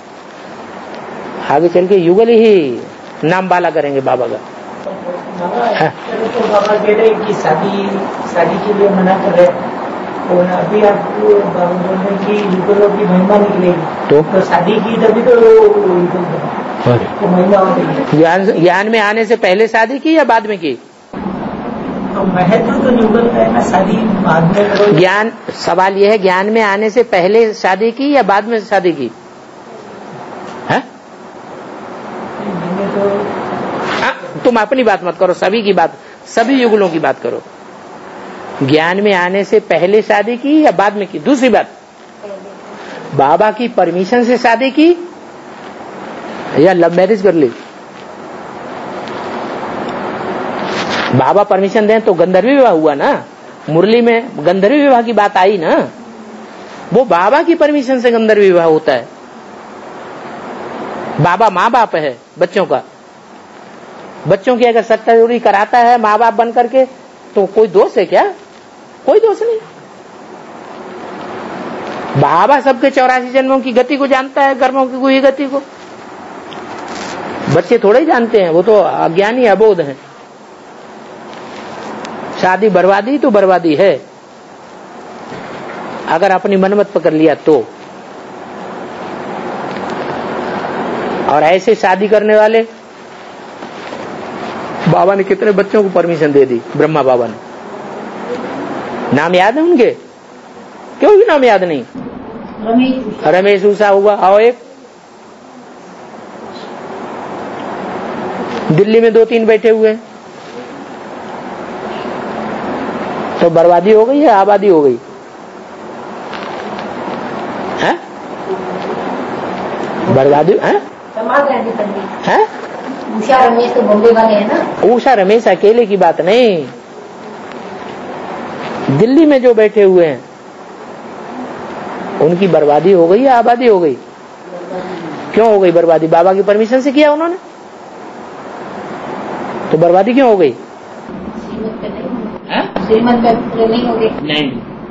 आगे चल के युगल ही नाम बाला करेंगे बाबा का। हाँ। तो बाबा कह रहे कि शादी शादी के लिए मना कर रहे और अभी आपको बाबा बोल रहे कि युगलों की महिमा निकलेगी तो, तो शादी की तभी तो, तो महिमा हो रही। ज्ञान ज्ञान में आने से पहले शादी की या बाद में की? तो महत्व तो युगल का है ना, शादी बाद में करो। ज्ञान, सवाल यह है ज्ञान में आने से पहले शादी की या बाद में शादी की है? तो तुम अपनी बात मत करो, सभी की बात, सभी युगलों की बात करो। ज्ञान में आने से पहले शादी की या बाद में की? दूसरी बात, बाबा की परमिशन से शादी की या लव मैरिज कर ली? बाबा परमिशन दें तो गंधर्वी विवाह हुआ ना, मुरली में गंधर्वी विवाह की बात आई ना, वो बाबा की परमिशन से गंधर्वी विवाह होता है। बाबा माँ बाप है बच्चों का, बच्चों की अगर सट्टाचोरी कराता है माँ बाप बन करके तो कोई दोष है क्या? कोई दोष नहीं। बाबा सबके चौरासी जन्मों की गति को जानता है, कर्मों की हुई गति को। बच्चे थोड़े ही जानते हैं, वो तो अज्ञानी अबोध हैं। शादी बर्बादी तो बर्बादी है अगर अपनी मनमत पकड़ लिया तो। और ऐसे शादी करने वाले बाबा ने कितने बच्चों को परमिशन दे दी, ब्रह्मा बाबा ने। नाम याद है उनके? क्यों भी नाम याद नहीं? रमेश रमेश उषा हुआ, और एक दिल्ली में दो तीन बैठे हुए, तो बर्बादी हो गई या आबादी हो गई है? बर्बादी है? है? उषा रमेश तो बॉम्बे वाले हैं ना। उषा रमेश अकेले की बात नहीं, दिल्ली में जो बैठे हुए हैं उनकी बर्बादी हो गई या आबादी हो गई? क्यों हो गई बर्बादी? बाबा की परमिशन से किया उन्होंने, तो बर्बादी क्यों हो गई? श्रीमत पे पूरे नहीं हो गए। नहीं,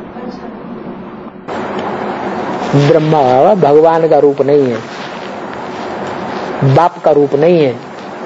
ब्रह्मा बाबा भगवान का रूप नहीं है, बाप का रूप नहीं है।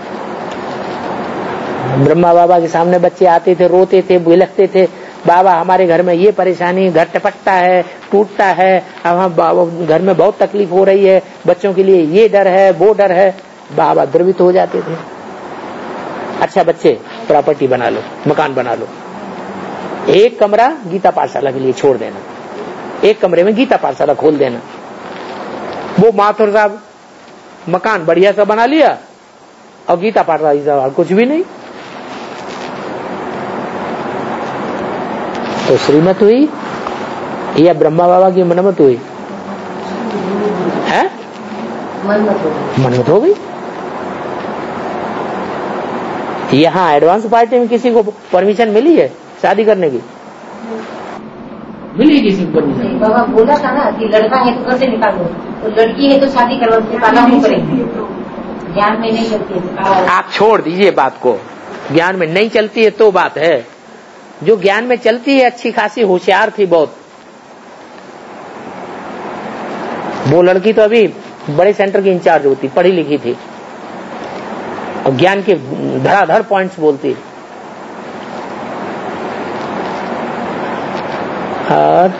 ब्रह्मा बाबा के सामने बच्चे आते थे, रोते थे, बिलखते थे, बाबा हमारे घर में ये परेशानी, घर टपकता है, टूटता है, अब घर में बहुत तकलीफ हो रही है, बच्चों के लिए ये डर है, वो डर है। बाबा द्रवित हो जाते थे। अच्छा बच्चे प्रॉपर्टी बना लो, मकान बना लो, एक कमरा गीता पाठशाला के लिए छोड़ देना, एक कमरे में गीता पाठशाला खोल देना। वो माथुर साहब मकान बढ़िया सा बना लिया और गीता पाठशाला कुछ भी नहीं। तो श्रीमत हुई या ब्रह्मा बाबा की मनमत हुई? है मनमत हो गई। यहाँ एडवांस पार्टी में किसी को परमिशन मिली है शादी करने की? मिली किसी को परमिशन? बाबा बोला था ना कि लड़का है तो घर से निकालो, तो लड़की है तो शादी करवा के पाला नहीं करेंगे। ज्ञान में नहीं चलती है। आप छोड़ दीजिए बात को, ज्ञान में नहीं चलती है तो बात है। जो ज्ञान में चलती है अच्छी खासी होशियार थी बहुत, वो लड़की तो अभी बड़े सेंटर की इंचार्ज होती, पढ़ी लिखी थी और ज्ञान के धड़ाधड़ पॉइंट्स बोलती। और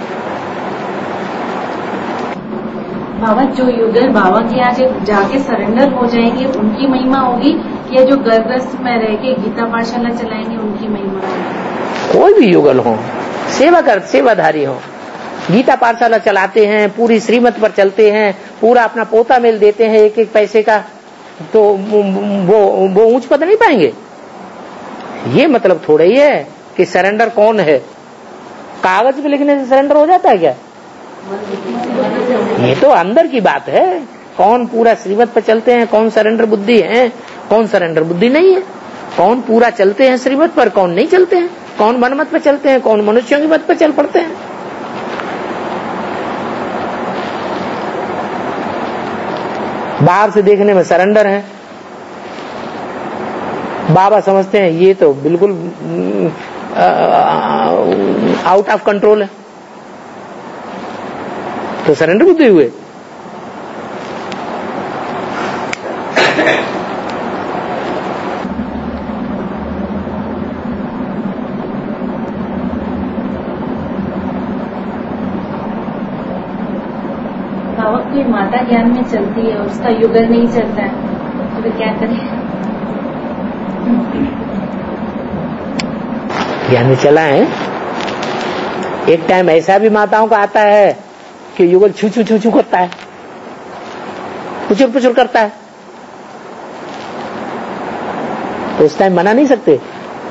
बाबा जो युगल बाबा के यहाँ जब जाके सरेंडर हो जाएंगे उनकी महिमा होगी, या जो गर्भस्थ में रह के गीता पाठशाला चलाएंगे उनकी महिमा होगी? कोई भी युगल हो, सेवा कर सेवाधारी हो, गीता पाठशाला चलाते हैं, पूरी श्रीमत पर चलते हैं, पूरा अपना पोता मेल देते हैं एक एक पैसे का, तो वो वो ऊंच पद नहीं पाएंगे। ये मतलब थोड़ा ही है कि सरेंडर कौन है, कागज पे लिखने से सरेंडर हो जाता है क्या? ये तो अंदर की बात है, कौन पूरा श्रीमत पर चलते हैं, कौन सरेंडर बुद्धि है, कौन सरेंडर बुद्धि नहीं है, कौन पूरा चलते हैं श्रीमत पर, कौन नहीं चलते हैं, कौन मनमत पर चलते हैं, कौन मनुष्यों की मत पर चल पड़ते हैं। बाहर से देखने में सरेंडर है, बाबा समझते हैं ये तो बिल्कुल आउट ऑफ कंट्रोल है, तो सरेंडर बुद्धि हुए। कोई माता ज्ञान में चलती है और उसका युगल नहीं चलता है तो फिर क्या करें? ज्ञान में चला है। एक टाइम ऐसा भी माताओं का आता है कि युगल छू छू छू छू करता है, पुचुर पुचुर करता है, तो उस टाइम मना नहीं सकते।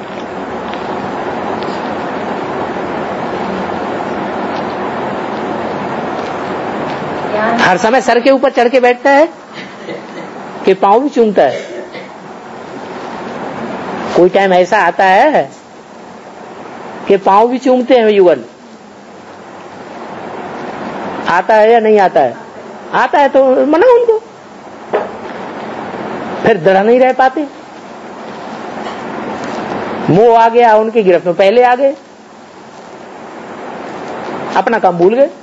हर समय सर के ऊपर चढ़ के बैठता है कि पांव भी चूमता है। कोई टाइम ऐसा आता है कि पांव भी चूमते हैं युगल, आता है या नहीं आता है? आता है तो मना उनको, फिर दृढ़ नहीं रह पाते, मोह आ गया, उनकी गिरफ्त में पहले आ गए, अपना काम भूल गए।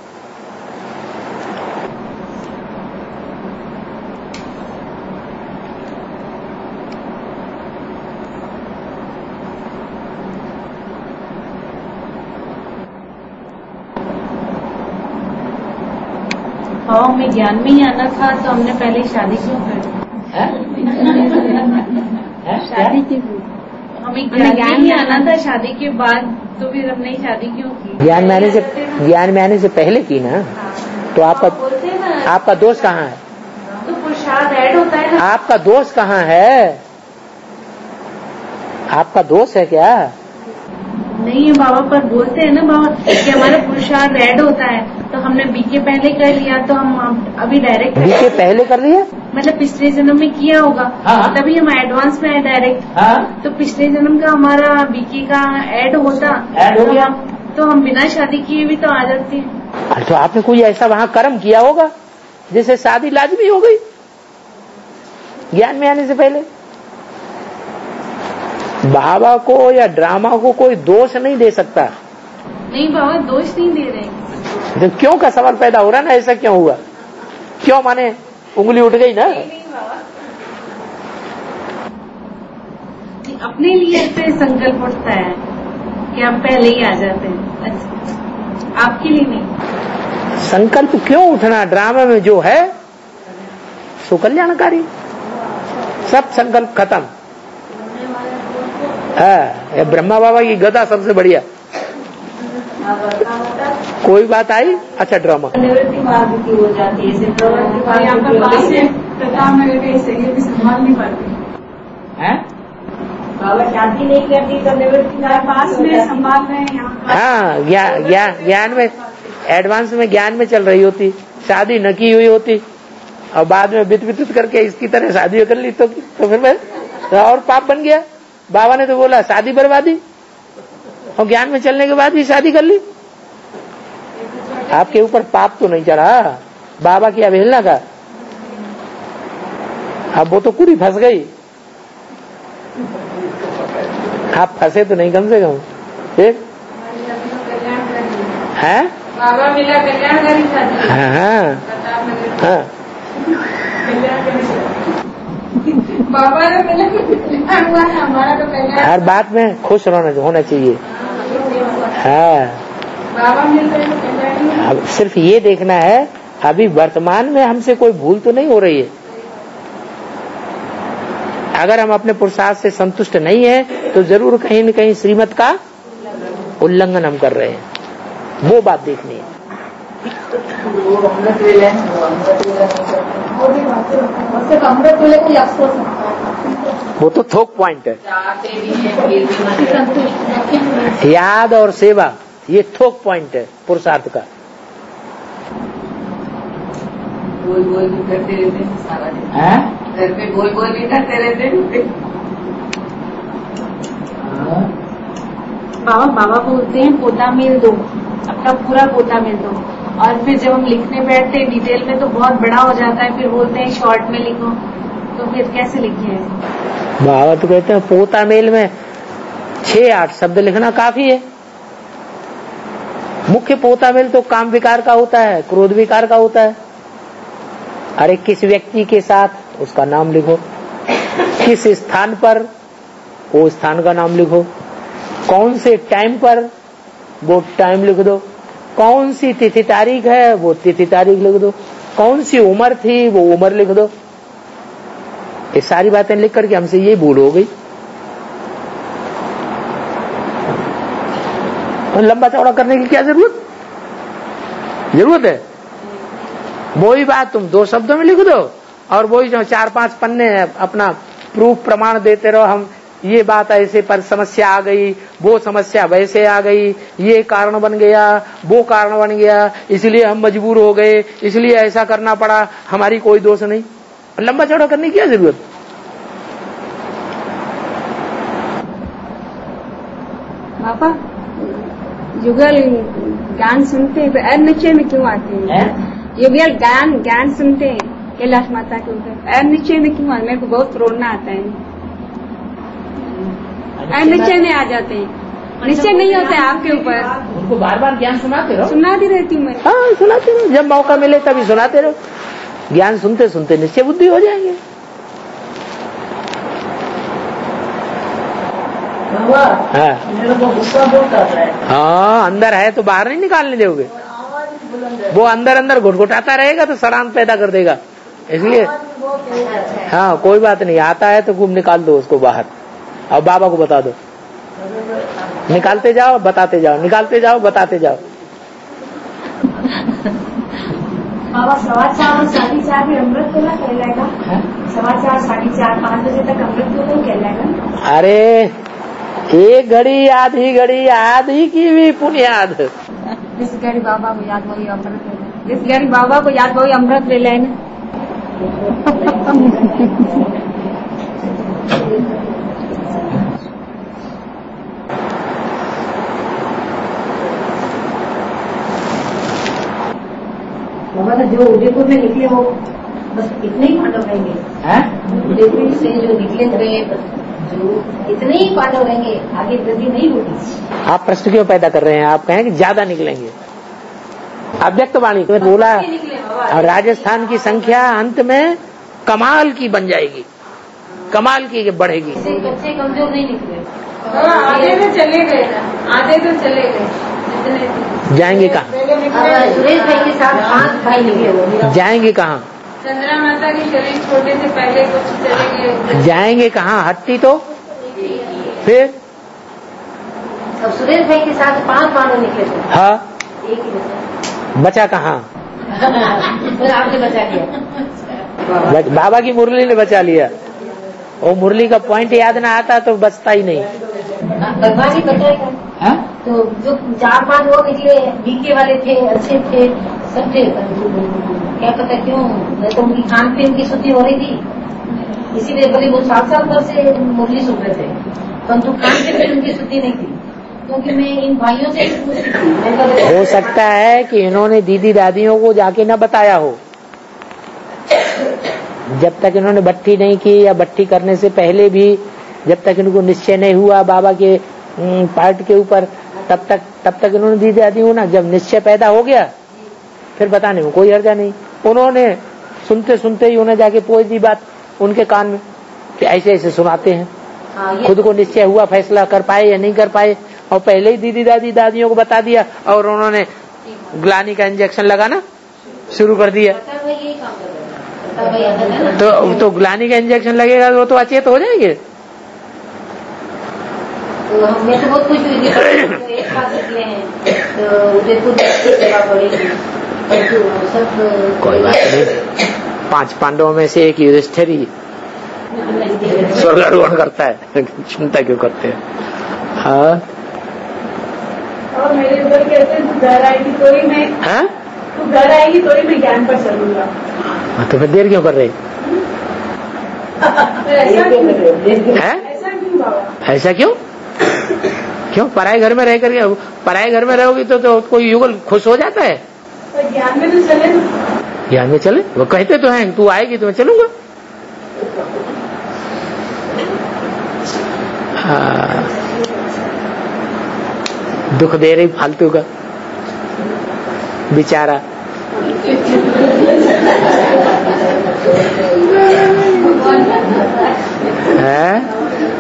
भाव में ज्ञान में ही आना था तो हमने पहले शादी क्यों कर शादी क्यों हमें ज्ञान में आना था शादी के बाद, तो फिर हमने शादी क्यों की? ज्ञान में आने से ज्ञान में आने से पहले की ना, तो आपका आपका दोष कहाँ है? तो पुरुषार्थ ऐड होता है ना। आपका दोष कहाँ है? आपका दोष है क्या? नहीं है बाबा, पर बोलते हैं ना बाबा कि हमारा पुरुषार्थ ऐड होता है, तो हमने बीके पहले कर लिया तो हम अभी डायरेक्ट बीके पहले कर लिया, मतलब पिछले जन्म में किया होगा। हाँ। तभी हम एडवांस में आए डायरेक्ट। हाँ। तो पिछले जन्म का हमारा बीके का ऐड होता, ऐड हो गया, तो हम बिना शादी किए भी तो आ जाते हैं। तो आपने कोई ऐसा वहाँ कर्म किया होगा जिससे शादी लाजमी हो गई ज्ञान में आने से पहले। बाबा को या ड्रामा को कोई दोष नहीं दे सकता। नहीं बाबा, दोष नहीं दे रहे। तो क्यों का सवाल पैदा हो रहा है ना, ऐसा क्यों हुआ, क्यों माने उंगली उठ गई ना। नहीं, नहीं बाबा, अपने लिए ऐसे संकल्प उठता है कि हम पहले ही आ जाते हैं। अच्छा, आपके लिए नहीं। संकल्प क्यों उठना, ड्रामा में जो है सो कल्याणकारी, सब संकल्प खत्म है। ब्रह्मा बाबा की गदा सबसे बढ़िया। कोई बात आई, अच्छा ड्रामा निवृत्ति मार्ग की हो जाती है, संभाल नहीं पाते हैं। बाबा शादी नहीं करती तो निवृत्ति मार्ग पास में संभाल रहे हैं यहाँ। हाँ, ज्ञान ज्ञान ज्ञान में एडवांस में ज्ञान में चल रही होती, शादी न की हुई होती और बाद में बित बित करके इसकी तरह शादी कर ली तो, तो फिर मैं तो और पाप बन गया। बाबा ने तो बोला शादी बर्बादी, और ज्ञान में चलने के बाद भी शादी कर ली। आपके ऊपर पाप तो नहीं चढ़ा बाबा की अवहेलना का, अब वो तो पूरी फंस गई, आप फंसे तो नहीं कम से कम। फिर हैं बाबा मिला कल्याणकारी शादी। हाँ हाँ हाँ बाबा ने मिला कल्याण हुआ है, हमारा तो कल्याण। हर बात में खुश रहना होना चाहिए। हाँ, बाबा मिल रहे तो कल्याण। अब सिर्फ ये देखना है अभी वर्तमान में हमसे कोई भूल तो नहीं हो रही है। अगर हम अपने पुरुषार्थ से संतुष्ट नहीं है तो जरूर कहीं न कहीं श्रीमत का उल्लंघन हम कर रहे हैं, वो बात देखनी है। वो तो थोक पॉइंट है, याद और सेवा ये थोक पॉइंट है पुरुषार्थ का। बोल बोल भी करते रहते हैं सारा दिन, घर पे बोल बोल भी करते रहते हैं। बाबा बाबा बोलते हैं पोता मेल दो, अपना पूरा पोता मेल दो, और फिर जब हम लिखने बैठते हैं डिटेल में तो बहुत बड़ा हो जाता है, फिर बोलते हैं शॉर्ट में लिखो, तो फिर कैसे लिखे। बाबा तो कहते हैं पोता मेल में छह आठ शब्द लिखना काफी है। मुख्य पोता मेल तो काम विकार का होता है, क्रोध विकार का होता है। अरे किस व्यक्ति के साथ उसका नाम लिखो, किस स्थान पर वो स्थान का नाम लिखो, कौन से टाइम पर वो टाइम लिख दो, कौन सी तिथि तारीख है वो तिथि तारीख लिख दो, कौन सी उम्र थी वो उम्र लिख दो। ये सारी बातें लिख करके हमसे ये भूल हो गई। और लंबा चौड़ा करने की क्या जरूरत जरूरत है। वही बात तुम दो शब्दों में लिख दो और वही जो चार पांच पन्ने अपना प्रूफ प्रमाण देते रहो, हम ये बात ऐसे पर समस्या आ गई, वो समस्या वैसे आ गई, ये कारण बन गया, वो कारण बन गया, इसलिए हम मजबूर हो गए, इसलिए ऐसा करना पड़ा, हमारी कोई दोष नहीं। लंबा चौड़ा करने की क्या जरूरत। पापा युगल ज्ञान सुनते हैं तो ऐर नीचे में क्यों आते हैं? युगल ज्ञान ज्ञान सुनते हैं कैलाश माता के ऊपर, ऐर नीचे में क्यों आते? मेरे को बहुत रोना आता है। ऐर नीचे में आ जाते हैं, नीचे नहीं होते आपके ऊपर। उनको बार बार ज्ञान सुनाते रहो। सुनाती रहती हूँ मैं। हाँ सुनाते रहो, जब मौका मिले तभी सुनाते रहो। ज्ञान सुनते सुनते निश्चय बुद्धि हो जाएंगे। हाँ हाँ, अंदर है तो बाहर नहीं निकालने दोगे। वो अंदर अंदर घुटघुटाता रहेगा तो सड़ांत पैदा कर देगा, इसलिए हाँ कोई बात नहीं, आता है तो खूब निकाल दो उसको बाहर और बाबा को बता दो। निकालते जाओ बताते जाओ, निकालते जाओ बताते जाओ। बाबा सवा चार और साढ़े चार भी अमृत केला कहलाएगा? सवा चार साढ़े चार पाँच बजे तक अमृत केला ही कहलाएगा? अरे एक घड़ी आधी घड़ी आधी की भी पुण्याद। जिस घड़ी बाबा को याद वही अमृत ले लें, जिस घड़ी बाबा को याद वही अमृत ले लें। बाबा तो जो उदयपुर में निकले हो बस इतने ही पांडव रहेंगे। उदयपुर से जो निकले हुए जो इतने ही पांडव रहेंगे, आगे वृद्धि नहीं होगी। आप प्रश्न क्यों पैदा कर रहे हैं? आप कहें कि ज्यादा निकलेंगे। अव्यक्त वाणी में बोला और राजस्थान की संख्या अंत में कमाल की बन जाएगी, कमाल की बढ़ेगी। बच्चे कमजोर नहीं निकले, आधे तो चले गए, आधे तो चले गए। जाएंगे कहाँ? सुरेश भाई के साथ पांच भाई निकले वो। जाएंगे कहाँ? चंद्रा माता के शरीर छोटे से पहले कुछ चले गए। जाएंगे कहाँ? हट्टी तो फिर अब सुरेश भाई के साथ पांच पांडव निकले थे। हाँ, एक ही बचा। बचा कहाँ? फिर आपने बचा लिया। बाबा की मुरली ने बचा लिया। वो मुरली का पॉइंट याद ना आता तो बचता ही नहीं। भगवान ही बचाएगा। हाँ? तो जो चार पांच लोग निकले बीके वाले थे, अच्छे थे, सब थे, क्या पता क्यों, मैं तो उनकी खान पीन की शुद्धि हो रही थी, इसीलिए बोले वो सात साल भर से मुरली सुन रहे थे, परंतु खान पीन में उनकी शुद्धि नहीं थी, क्योंकि मैं इन भाइयों से हो सकता है कि इन्होंने दीदी दादियों को जाके न बताया हो। जब तक इन्होंने भट्टी नहीं की या भट्टी करने से पहले भी जब तक इनको निश्चय नहीं हुआ बाबा के पार्ट के ऊपर, तब तक तब तक इन्होंने दी दादी हो ना। जब निश्चय पैदा हो गया फिर बताने में कोई हर्जा नहीं। उन्होंने सुनते सुनते ही उन्हें जाके पहुंच दी बात उनके कान में कि ऐसे ऐसे सुनाते हैं। खुद को निश्चय हुआ, फैसला कर पाए या नहीं कर पाए, और पहले ही दीदी दादी दादियों को बता दिया और उन्होंने ग्लानी का इंजेक्शन लगाना शुरू कर दिया। तो तो ग्लानी का इंजेक्शन लगेगा वो तो अचेत हो जाएंगे। तो मैं तो बहुत खुश हुई थी, तो एक साथ निकले हैं तो उदयपुर सेवा बढ़ेगी। कोई बात नहीं, पांच पांडवों में से एक युधिष्ठिर ही स्वर्गारोहण करता है, चिंता क्यों करते हैं? हाँ, और मेरे ऊपर कहते हैं तू घर आएगी तो ही मैं हाँ? तू घर आएगी तो ही मैं ज्ञान पर चलूंगा। तो फिर देर क्यों कर रहे ऐसा क्यों हैं? ऐसा क्यों बाबा? ऐसा क्यों क्यों? पराए घर में रह करके, पराए घर में रहोगी तो, तो कोई युगल खुश हो जाता है। तो ज्ञान में तो चले ना। ज्ञान में चले, वो कहते तो हैं तू आएगी तो मैं चलूंगा। हाँ, दुख दे रही फालतू का बेचारा। है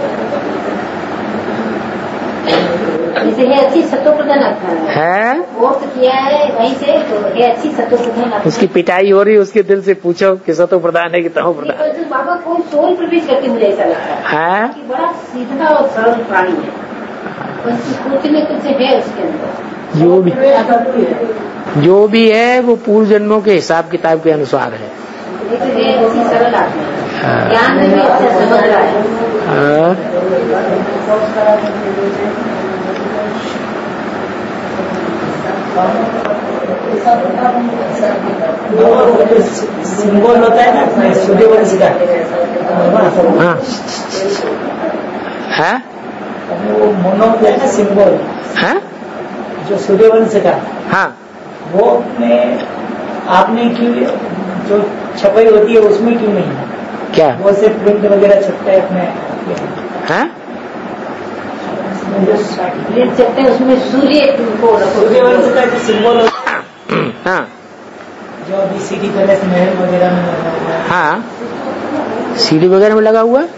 जैसे है अच्छी सत्तो प्रधान आता है, कोर्स किया है वहीं से, तो है अच्छी सत्तो प्रधान। उसकी पिटाई हो रही है, उसके दिल से पूछो कि सतो प्रधान है कि तहो प्रधान। तो बाबा को सोल प्रवेश करके मुझे ऐसा लगता है कि बड़ा सीधा और सरल प्राणी है, कुछ न कुछ है उसके अंदर। जो भी जो भी है वो पूर्व जन्मों के हिसाब किताब के अनुसार है। अच्छी सरल आदमी है, ज्ञान में भी अच्छा समझ रहा है। सिंबल होता है ना सूर्यवंश का, हाँ है वो मोनो है ना सिंबल, हाँ जो सूर्यवंश का, हाँ वो में आपने क्यों जो छपाई होती है उसमें क्यों नहीं? क्या वो से प्रिंट वगैरह छपता है अपने, हाँ सकते हैं उसमें सूर्य को सूर्यवंश का जो सिंबल होता है, हाँ जो अभी सिटी पैलेस महल वगैरह में लगा हुआ है, हाँ सीढ़ी वगैरह में लगा हुआ है।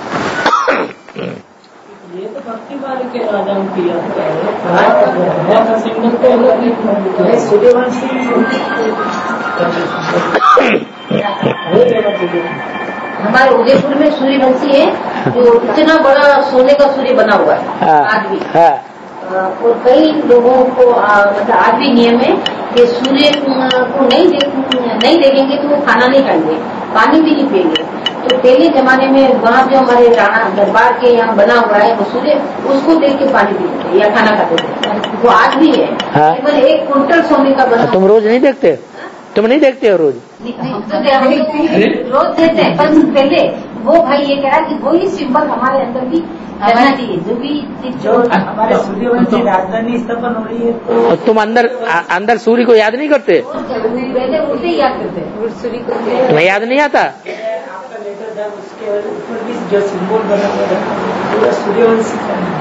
ये तो भक्ति वाले के राजाओं की सिंबल तो सूर्यवंशी हमारे उदयपुर में सूर्यवंशी है जो इतना बड़ा सोने का सूर्य बना हुआ है हाँ, आदमी, हाँ, और कई लोगों को मतलब आज भी नियम है कि सूर्य को नहीं देख नहीं देखेंगे तो वो खाना नहीं खाएंगे, पानी भी नहीं पिएंगे। तो पहले जमाने में वहाँ जो हमारे राणा दरबार के यहाँ बना हुआ है वो सूर्य उसको देख के पानी पीते थे या खाना खाते थे, वो आज भी है। हाँ। केवल एक कुंटल सोने का बना। तुम रोज नहीं देखते? तुम नहीं देखते हो रोज? हम तो रोज देते हैं, पर पहले वो भाई ये कह रहा कि वही सिंबल हमारे अंदर भी रहना चाहिए, जो भी जो हमारे सूर्यवंशी राजधानी स्थापन हो रही है तो और तुम अंदर अंदर सूर्य को याद नहीं करते? पहले उसे याद करते हैं सूर्य को। तुम्हें याद नहीं आता? आपका लेटर था उसके ऊपर भी जो सिंबल बना हुआ था पूरा सूर्यवंशी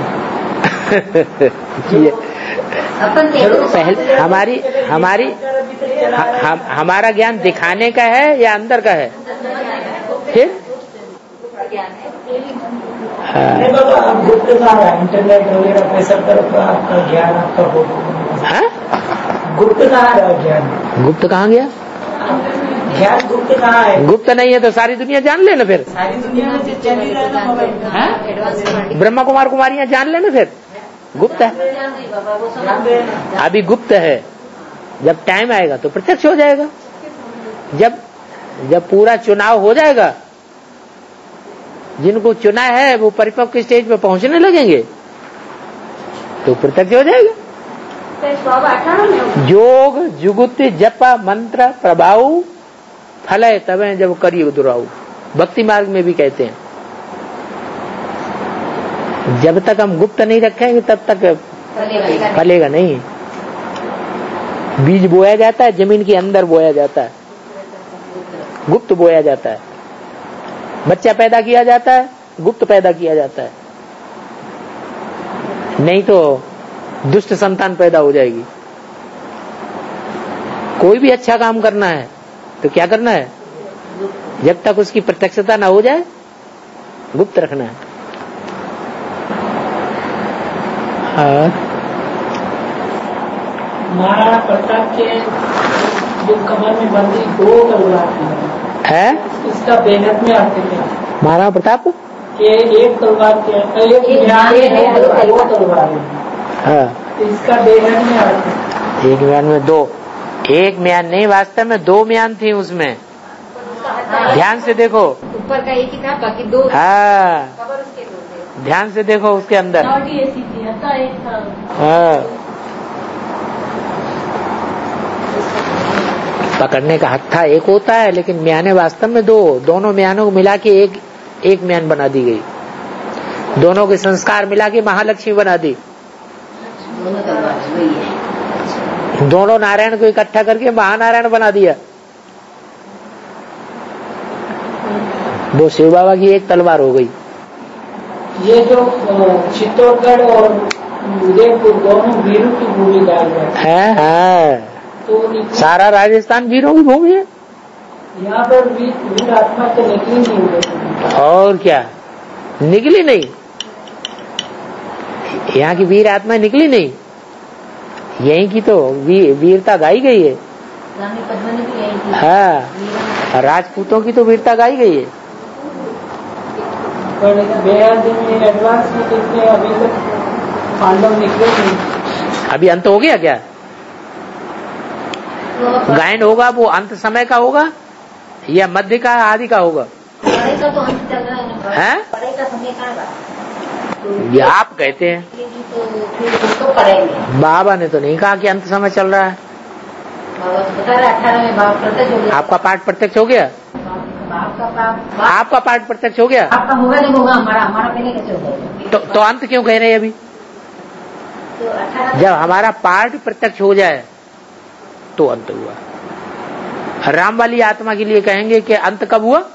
अपन पहले हमारी हमारी हम, हमारा ज्ञान दिखाने का है या अंदर का है? फिर नहीं बाबा, आप गुप्त का इंटरनेट वगैरह पे सब तरफ आपका ज्ञान आपका होगा। गुप्त कहाँ है ज्ञान? गुप्त कहाँ गया? ज्ञान गुप्त कहाँ है? गुप्त नहीं है तो सारी दुनिया जान लेना फिर। सारी दुनिया में चल ही रहा है ना बाबा। ब्रह्मा कुमार कुमारियाँ जान लेना फिर। गुप्त है, अभी गुप्त है, जब टाइम आएगा तो प्रत्यक्ष हो जाएगा। जब जब पूरा चुनाव हो जाएगा, जिनको चुना है वो परिपक्व के स्टेज पे पहुंचने लगेंगे तो प्रत्यक्ष हो जाएगा। योग जुगुत जप मंत्र प्रभाव फल है तब जब करिए दुराऊ, भक्ति मार्ग में भी कहते हैं। जब तक हम गुप्त नहीं रखेंगे तब तक फलेगा नहीं। बीज बोया जाता है, जमीन के अंदर बोया जाता है, गुप्त बोया जाता है। बच्चा पैदा किया जाता है, गुप्त पैदा किया जाता है, नहीं तो दुष्ट संतान पैदा हो जाएगी। कोई भी अच्छा काम करना है तो क्या करना है? जब तक उसकी प्रत्यक्षता ना हो जाए गुप्त रखना है। महाराणा प्रताप के जो कमर में बंदी दो तलवार है, इसका बेहद में आते थे। महाराणा प्रताप के एक तलवार के एक म्यान में दो तलवार है। हाँ, इसका बेहद में आते। एक म्यान में दो, एक म्यान नहीं, वास्तव में दो म्यान थी उसमें। ध्यान से देखो, ऊपर का एक ही था, बाकी दो। हाँ, खबर उसके दो थे। ध्यान से देखो उसके अंदर। ऐसी थी, ऐसा एक था। हाँ, पकड़ने का हत्था एक होता है, लेकिन म्याने वास्तव में दो, दोनों म्यानों को मिला के एक एक म्यान बना दी गई। दोनों के संस्कार मिला के महालक्ष्मी बना दी। दोनों तलवार वही है। दोनों नारायण को इकट्ठा करके महानारायण बना दिया। वो शिव बाबा की एक तलवार हो गई। ये जो चित्तौड़गढ़ और उदयपुर दोनों वीरों की भूमि डाल है, है। तो सारा राजस्थान वीरों की भूमि है। यहाँ पर वीर, वीर आत्मा तो निकली नहीं हुई। और क्या निकली नहीं? यहाँ की वीर आत्मा निकली नहीं, यहीं की तो वी, वीरता गाई गई है। रानी पद्मिनी भी यही थी। हाँ, राजपूतों की तो वीरता गाई गई है। बेहद एडवांस में कितने अभी तक पांडव निकले नहीं। अभी अंत हो गया क्या? गायन होगा वो अंत समय का होगा या मध्य का, आदि का होगा? पढ़ाई का तो अंत चल रहा है ना। हैं? पढ़ाई का समय कहाँ रहा? ये आप कहते हैं, तो फिर उसको पढ़ाएंगे। बाबा ने तो नहीं कहा कि अंत समय चल रहा है। बाबा तो बता रहे अठारह में बाप प्रत्यक्ष हो गया। आपका पाठ प्रत्यक्ष हो गया? बाप का पाप आपका पाठ प्रत्यक्ष हो गया? आपका होगा नहीं होगा, हमारा हमारा पहले कैसे हो जाएगा? तो, तो अंत क्यों कह रहे हैं अभी? तो अठारह जब हमारा पाठ प्रत्यक्ष हो जाए तो अंत हुआ। राम वाली आत्मा के लिए कहेंगे कि अंत कब हुआ?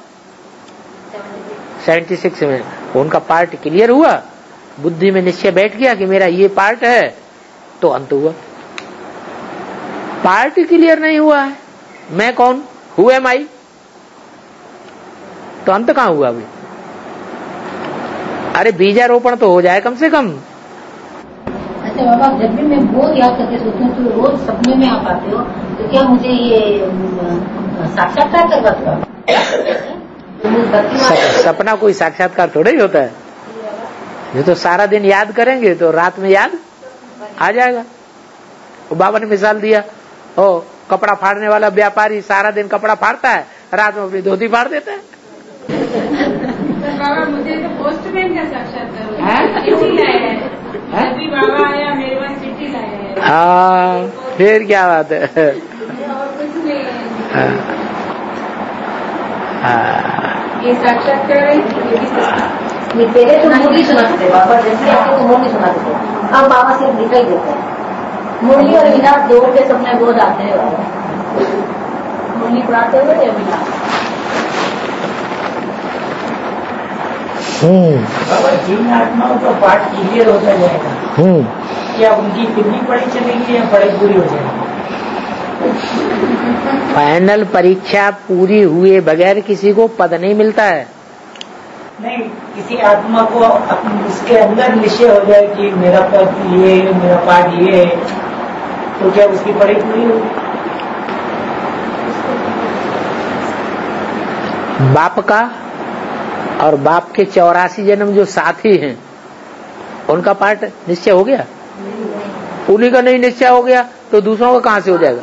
छिहत्तर में उनका पार्ट क्लियर हुआ, बुद्धि में निश्चय बैठ गया कि मेरा ये पार्ट है, तो अंत हुआ। पार्ट क्लियर नहीं हुआ है, मैं कौन, हु एम आई, तो अंत कहां हुआ अभी? अरे बीजारोपण तो हो जाए कम से कम। अच्छा बाबा, जब भी मैं बहुत याद करके सोचती हूँ तो रोज सपने में आप आते हो, तो क्या मुझे ये साक्षात्कार करवाता है? सपना कोई साक्षात्कार थोड़ा ही होता है। ये तो सारा दिन याद करेंगे तो रात में याद आ जाएगा। वो बाबा ने मिसाल दिया, ओ कपड़ा फाड़ने वाला व्यापारी सारा दिन कपड़ा फाड़ता है, रात में अपनी धोती फाड़ देता है। बाबा मुझे तो पोस्टमैन का साक्षात्कार चिट्ठी लाया है, अभी बाबा आया मेरे पास चिट्ठी लाया है। हाँ फिर क्या बात है। और कुछ नहीं है। ये साक्षात्कार है, ये पहले तो मुरली सुनाते थे बाबा, जैसे आपको तो मुरली सुनाते थे, अब बाबा सिर्फ दिखाई देते हैं। मुरली और विनाश दो के सपने रोज आते हैं बाबा, मुरली पढ़ाते हुए या विनाश। बाबा जिन आत्माओं का पाठ क्लियर होता जाएगा, क्या उनकी कितनी पढ़ी चलेगी या पढ़ाई पूरी हो जाएगी? फाइनल परीक्षा पूरी हुए बगैर किसी को पद नहीं मिलता है। नहीं, किसी आत्मा को उसके अंदर निश्चय हो जाए कि मेरा पद ये, मेरा पाठ ये है, तो क्या उसकी पढ़ाई पूरी होगी? बाप का और बाप के चौरासी जन्म जो साथी हैं, उनका पाठ निश्चय हो गया? उन्हीं का नहीं निश्चय हो गया तो दूसरों का कहाँ से हो जाएगा?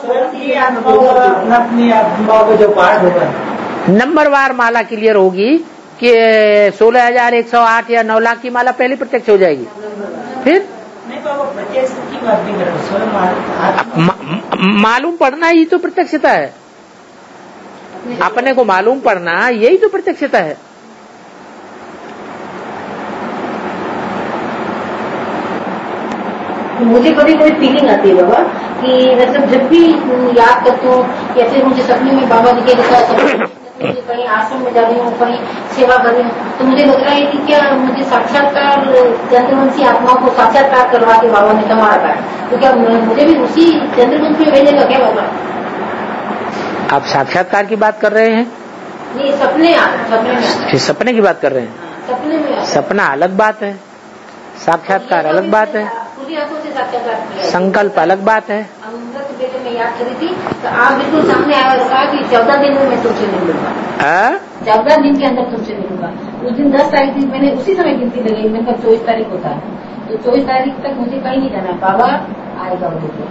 अपनी आत्माओं का जो पाठ होगा, नंबरवार माला क्लियर होगी कि सोलह हजार एक सौ आठ या नौ लाख की माला पहले प्रत्यक्ष हो जाएगी। फिर नहीं बाबा, प्रत्यक्ष की बात नहीं कर रहा, मा, मालूम पड़ना ही तो प्रत्यक्षता है। अपने को मालूम पड़ना यही तो प्रत्यक्षता है। मुझे कभी कोई फीलिंग आती है बाबा कि मतलब जब भी याद करती हूँ, कैसे मुझे सपने में बाबा जी के साथ कहीं आश्रम में जा रही हूँ, कहीं सेवा कर रही हूँ, तो मुझे लग रहा है कि क्या मुझे साक्षात्कार चंद्रवंशी आत्माओं को साक्षात्कार करवा के बाबा ने संभाल रखा है, तो क्या मुझे भी उसी चंद्रवंश में भेजेगा क्या बाबा? आप साक्षात्कार की बात कर रहे हैं? नहीं, सपने सपने में सपने की बात कर रहे हैं। सपने में सपना अलग बात है, साक्षात्कार अलग बात है, पूरी आंखों से साक्षात्कार किया, संकल्प अलग बात है। अमृत बेटे में याद करी थी तो आप बिल्कुल सामने आया और कहा कि चौदह दिन में मैं तुमसे मिलूंगा, चौदह दिन के अंदर तुमसे मिलूंगा। उस दिन दस तारीख थी, मैंने उसी समय गिनती लगाई, मैंने कहा चौबीस तारीख होता है, तो चौबीस तारीख तक मुझे कहीं नहीं जाना, बाबा आएगा मुझे।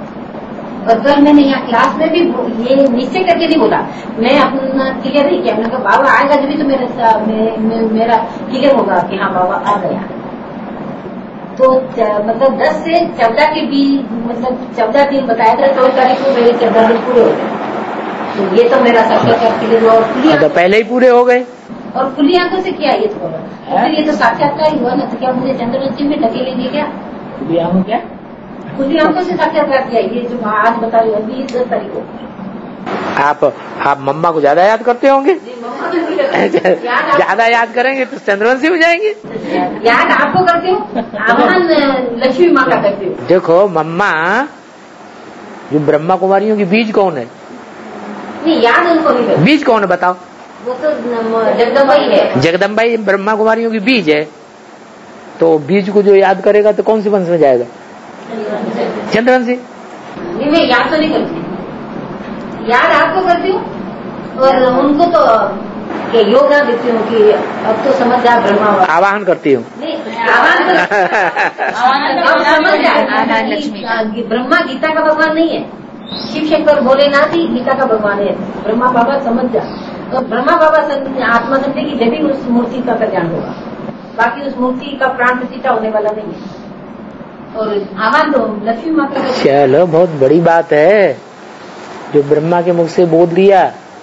और कल मैंने यहाँ क्लास में भी ये निश्चय करके नहीं बोला, मैं अपना क्लियर नहीं किया, मैंने कहा बाबा आएगा जब भी तो मेरा मे, मे, मेरा क्लियर होगा कि हाँ बाबा आ गया। तो मतलब दस से चौदह के बीच, मतलब चौदह दिन बताया था, चौदह तारीख को मेरे चौदह दिन पूरे हो गए, तो ये तो मेरा साक्षात्कार क्लियर हुआ। और खुली तो पहले ही पूरे हो गए और खुली आंखों से किया ये तो बोला, तो ये तो साक्षात्कार ही हुआ ना। तो क्या मुझे चंद्रवंशी में ढके लीजिए क्या? खुली आंखों क्या? खुली आंखों से साक्षात्कार किया, ये जो आज बता रही अभी दस तारीख को। आप आप मम्मा को ज्यादा याद करते होंगे? ज्यादा याद करेंगे तो चंद्रवंशी हो जाएंगे। याद आपको करती हूँ, आवाहन लक्ष्मी माँ का करती हूँ। देखो मम्मा, जो ब्रह्मा कुमारियों की बीज कौन है? नहीं, याद उनको नहीं करती। बीज कौन है बताओ? वो तो जगदम्बा ही है। जगदम्बा ही ब्रह्मा कुमारियों की बीज है, तो बीज को जो याद करेगा तो कौन सी वंश में जाएगा? चंद्रवंशी। नहीं, मैं याद तो नहीं करती, याद आपको करती हूँ और उनको तो योगदान देती हूँ कि अब तो समझ जा ब्रह्मा। आवाहन करती हूँ। नहीं, आवाहन अब समझ जाए, ब्रह्मा गीता का भगवान नहीं है, शिव शंकर भोलेनाथ ही गीता का भगवान है। ब्रह्मा बाबा समझ जा, तो ब्रह्मा बाबा आत्मा समझे कि जब भी उस मूर्ति का कल्याण होगा, बाकी उस मूर्ति का प्राण प्रतिष्ठा होने वाला नहीं है। और आवाहन तो लक्ष्मी माता का। चलो बहुत बड़ी बात है जो ब्रह्मा के मुख से बोल दिया।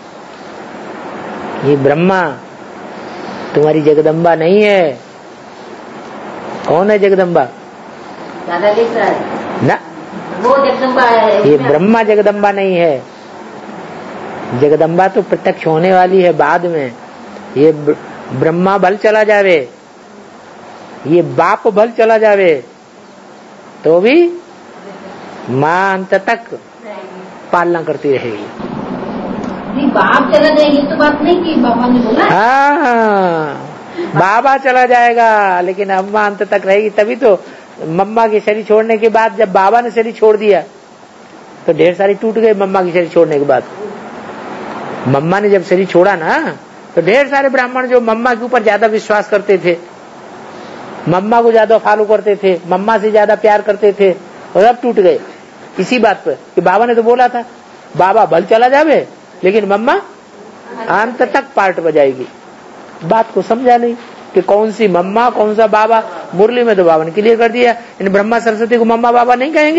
ये ब्रह्मा तुम्हारी जगदम्बा नहीं है। कौन है जगदम्बा? ज्यादा लिख रहा है ना, वो जगदम्बा है। ये ब्रह्मा जगदम्बा नहीं है। जगदम्बा तो प्रत्यक्ष होने वाली है बाद में। ये ब्रह्मा भल चला जावे, ये बाप भल चला जावे, तो भी मां अंत तक पालना करती रहेगी। नहीं, बाप चला जाए ये तो बात नहीं की बाबा ने बोला। हाँ, बाबा चला जाएगा लेकिन अम्मा अंत तक रहेगी। तभी तो मम्मा के शरीर छोड़ने के बाद जब बाबा ने शरीर छोड़ दिया तो ढेर सारी टूट गई। मम्मा की शरीर छोड़ने के बाद मम्मा ने जब शरीर छोड़ा ना तो ढेर सारे ब्राह्मण जो मम्मा के ऊपर ज्यादा विश्वास करते थे मम्मा को ज्यादा फॉलो करते थे, मम्मा से ज्यादा प्यार करते थे और अब टूट गए इसी बात पर कि बाबा ने तो बोला था बाबा भल चला जावे लेकिन मम्मा अंत तक पार्ट बजाएगी। बात को समझा नहीं कि कौन सी मम्मा कौन सा बाबा। मुरली में तो बाबा ने क्लियर कर दिया, इन ब्रह्मा सरस्वती को मम्मा बाबा नहीं कहेंगे,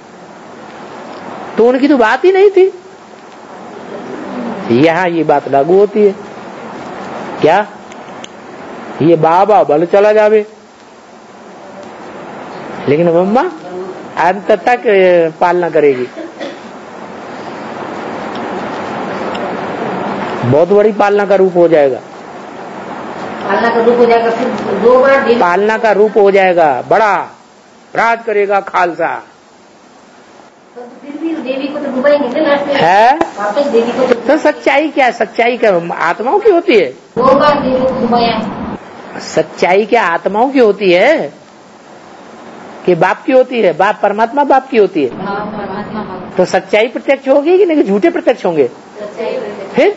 तो उनकी तो बात ही नहीं थी। यहाँ ये बात लागू होती है क्या, ये बाबा भल चला जावे लेकिन मम्मा अंत तक पालना करेगी। बहुत बड़ी पालना का रूप हो जाएगा, पालना का रूप हो जाएगा, फिर दो बार देवी पालना का रूप हो जाएगा, बड़ा राज करेगा खालसा तो फिर भी देवी को तो डुबाएंगे ना लास्ट में है। वापस देवी को तो सच्चाई क्या, सच्चाई क्या आत्माओं की होती है, दो बार देवी को डुबाया है। सच्चाई क्या आत्माओं की होती है कि बाप की होती है, बाप परमात्मा बाप की होती है। परमात्मा तो सच्चाई प्रत्यक्ष होगी कि नहीं, झूठे प्रत्यक्ष होंगे फिर।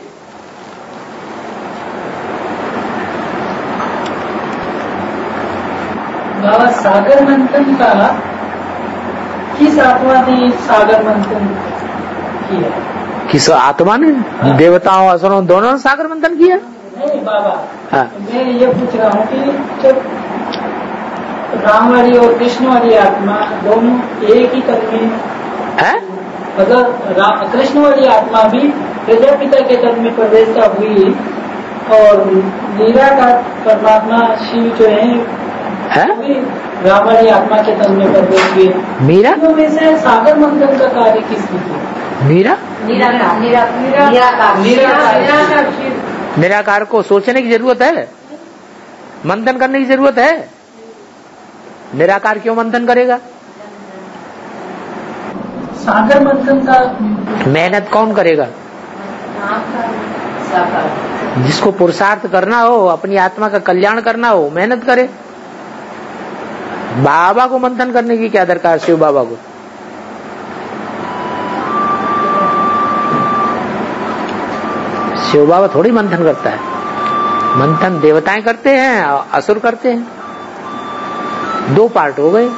बाबा सागर मंथन का किस आत्मा ने सागर मंथन किया? किस आत्मा ने, देवताओं असुरों दोनों ने सागर मंथन किया। नहीं बाबा, हाँ। मैं ये पूछ रहा हूँ कि जब राम वाली और कृष्ण वाली आत्मा दोनों एक ही तन में है, अगर रा- कृष्ण वाली आत्मा भी प्रजापिता के तन में प्रवेशता हुई और निराकार परमात्मा शिव जो है है? वो भी राम वाली आत्मा के तन में प्रवेश हुए, मीरा तो वैसे सागर मंथन का कार्य किसने किया? मीरा निराकार निराकार निराकार शिव। निराकार को सोचने की जरूरत है, मंथन करने की जरूरत है। निराकार क्यों मंथन करेगा? सागर मंथन का मेहनत कौन करेगा? जिसको पुरुषार्थ करना हो, अपनी आत्मा का कल्याण करना हो, मेहनत करे। बाबा को मंथन करने की क्या दरकार, शिव बाबा को? शिव बाबा थोड़ी मंथन करता है, मंथन देवताएं करते हैं और असुर करते हैं, दो पार्ट हो गए।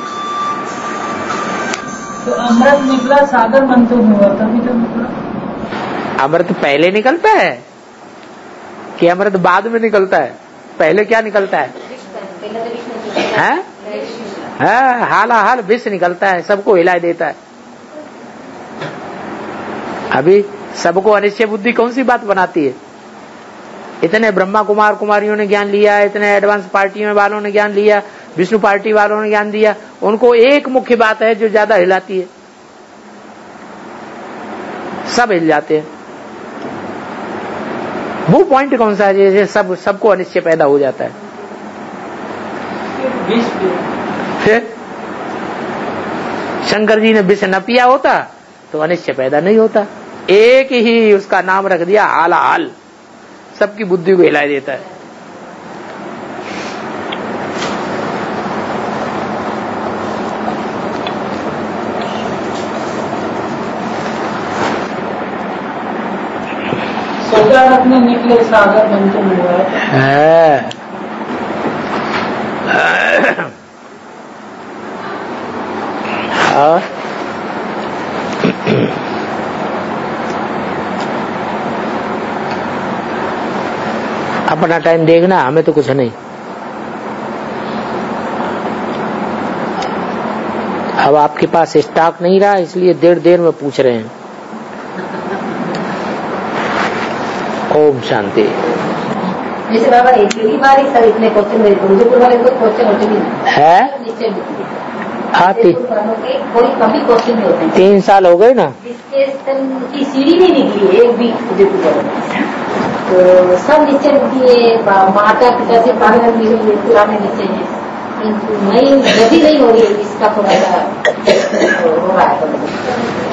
तो अमृत निकला सागर मंथन हुआ तभी तो निकला। अमृत पहले निकलता है कि अमृत बाद में निकलता है? पहले क्या निकलता है? हैं? है, हाला हाल विष निकलता है, सबको हिला देता है। अभी सबको अनिश्चय बुद्धि कौन सी बात बनाती है? इतने ब्रह्मा कुमार कुमारियों ने ज्ञान लिया, इतने एडवांस पार्टियों वालों ने ज्ञान लिया, विष्णु पार्टी वालों ने ज्ञान दिया, उनको एक मुख्य बात है जो ज्यादा हिलाती है, सब हिल जाते हैं। वो पॉइंट कौन सा है जैसे सब सबको अनिश्चय पैदा हो जाता है? फिर शंकर जी ने विष न पिया होता तो अनिश्चय पैदा नहीं होता। एक ही उसका नाम रख दिया हाला हाल, सबकी बुद्धि को हिला देता है। शौचालय में निकले सागर मंथन हुआ है। और अपना टाइम देखना, हमें तो कुछ नहीं। अब आपके पास स्टॉक नहीं रहा इसलिए देर देर में पूछ रहे हैं। ओम शांति। जैसे बाबा एक ही बार ही सब इतने क्वेश्चन मेरे को मुझे वाले कोई क्वेश्चन होते नहीं है। निश्चय नहीं हाँ, ती, कोई कभी क्वेश्चन नहीं होते। तीन साल हो गए ना। इसके स्तन की सीढ़ी नहीं निकली एक भी उदयपुर में, तो सब निश्चय निकली, माता पिता से पालन मिली है, पुराने निश्चय है, किंतु नई गति नहीं हो रही है, इसका थोड़ा सा हो रहा है।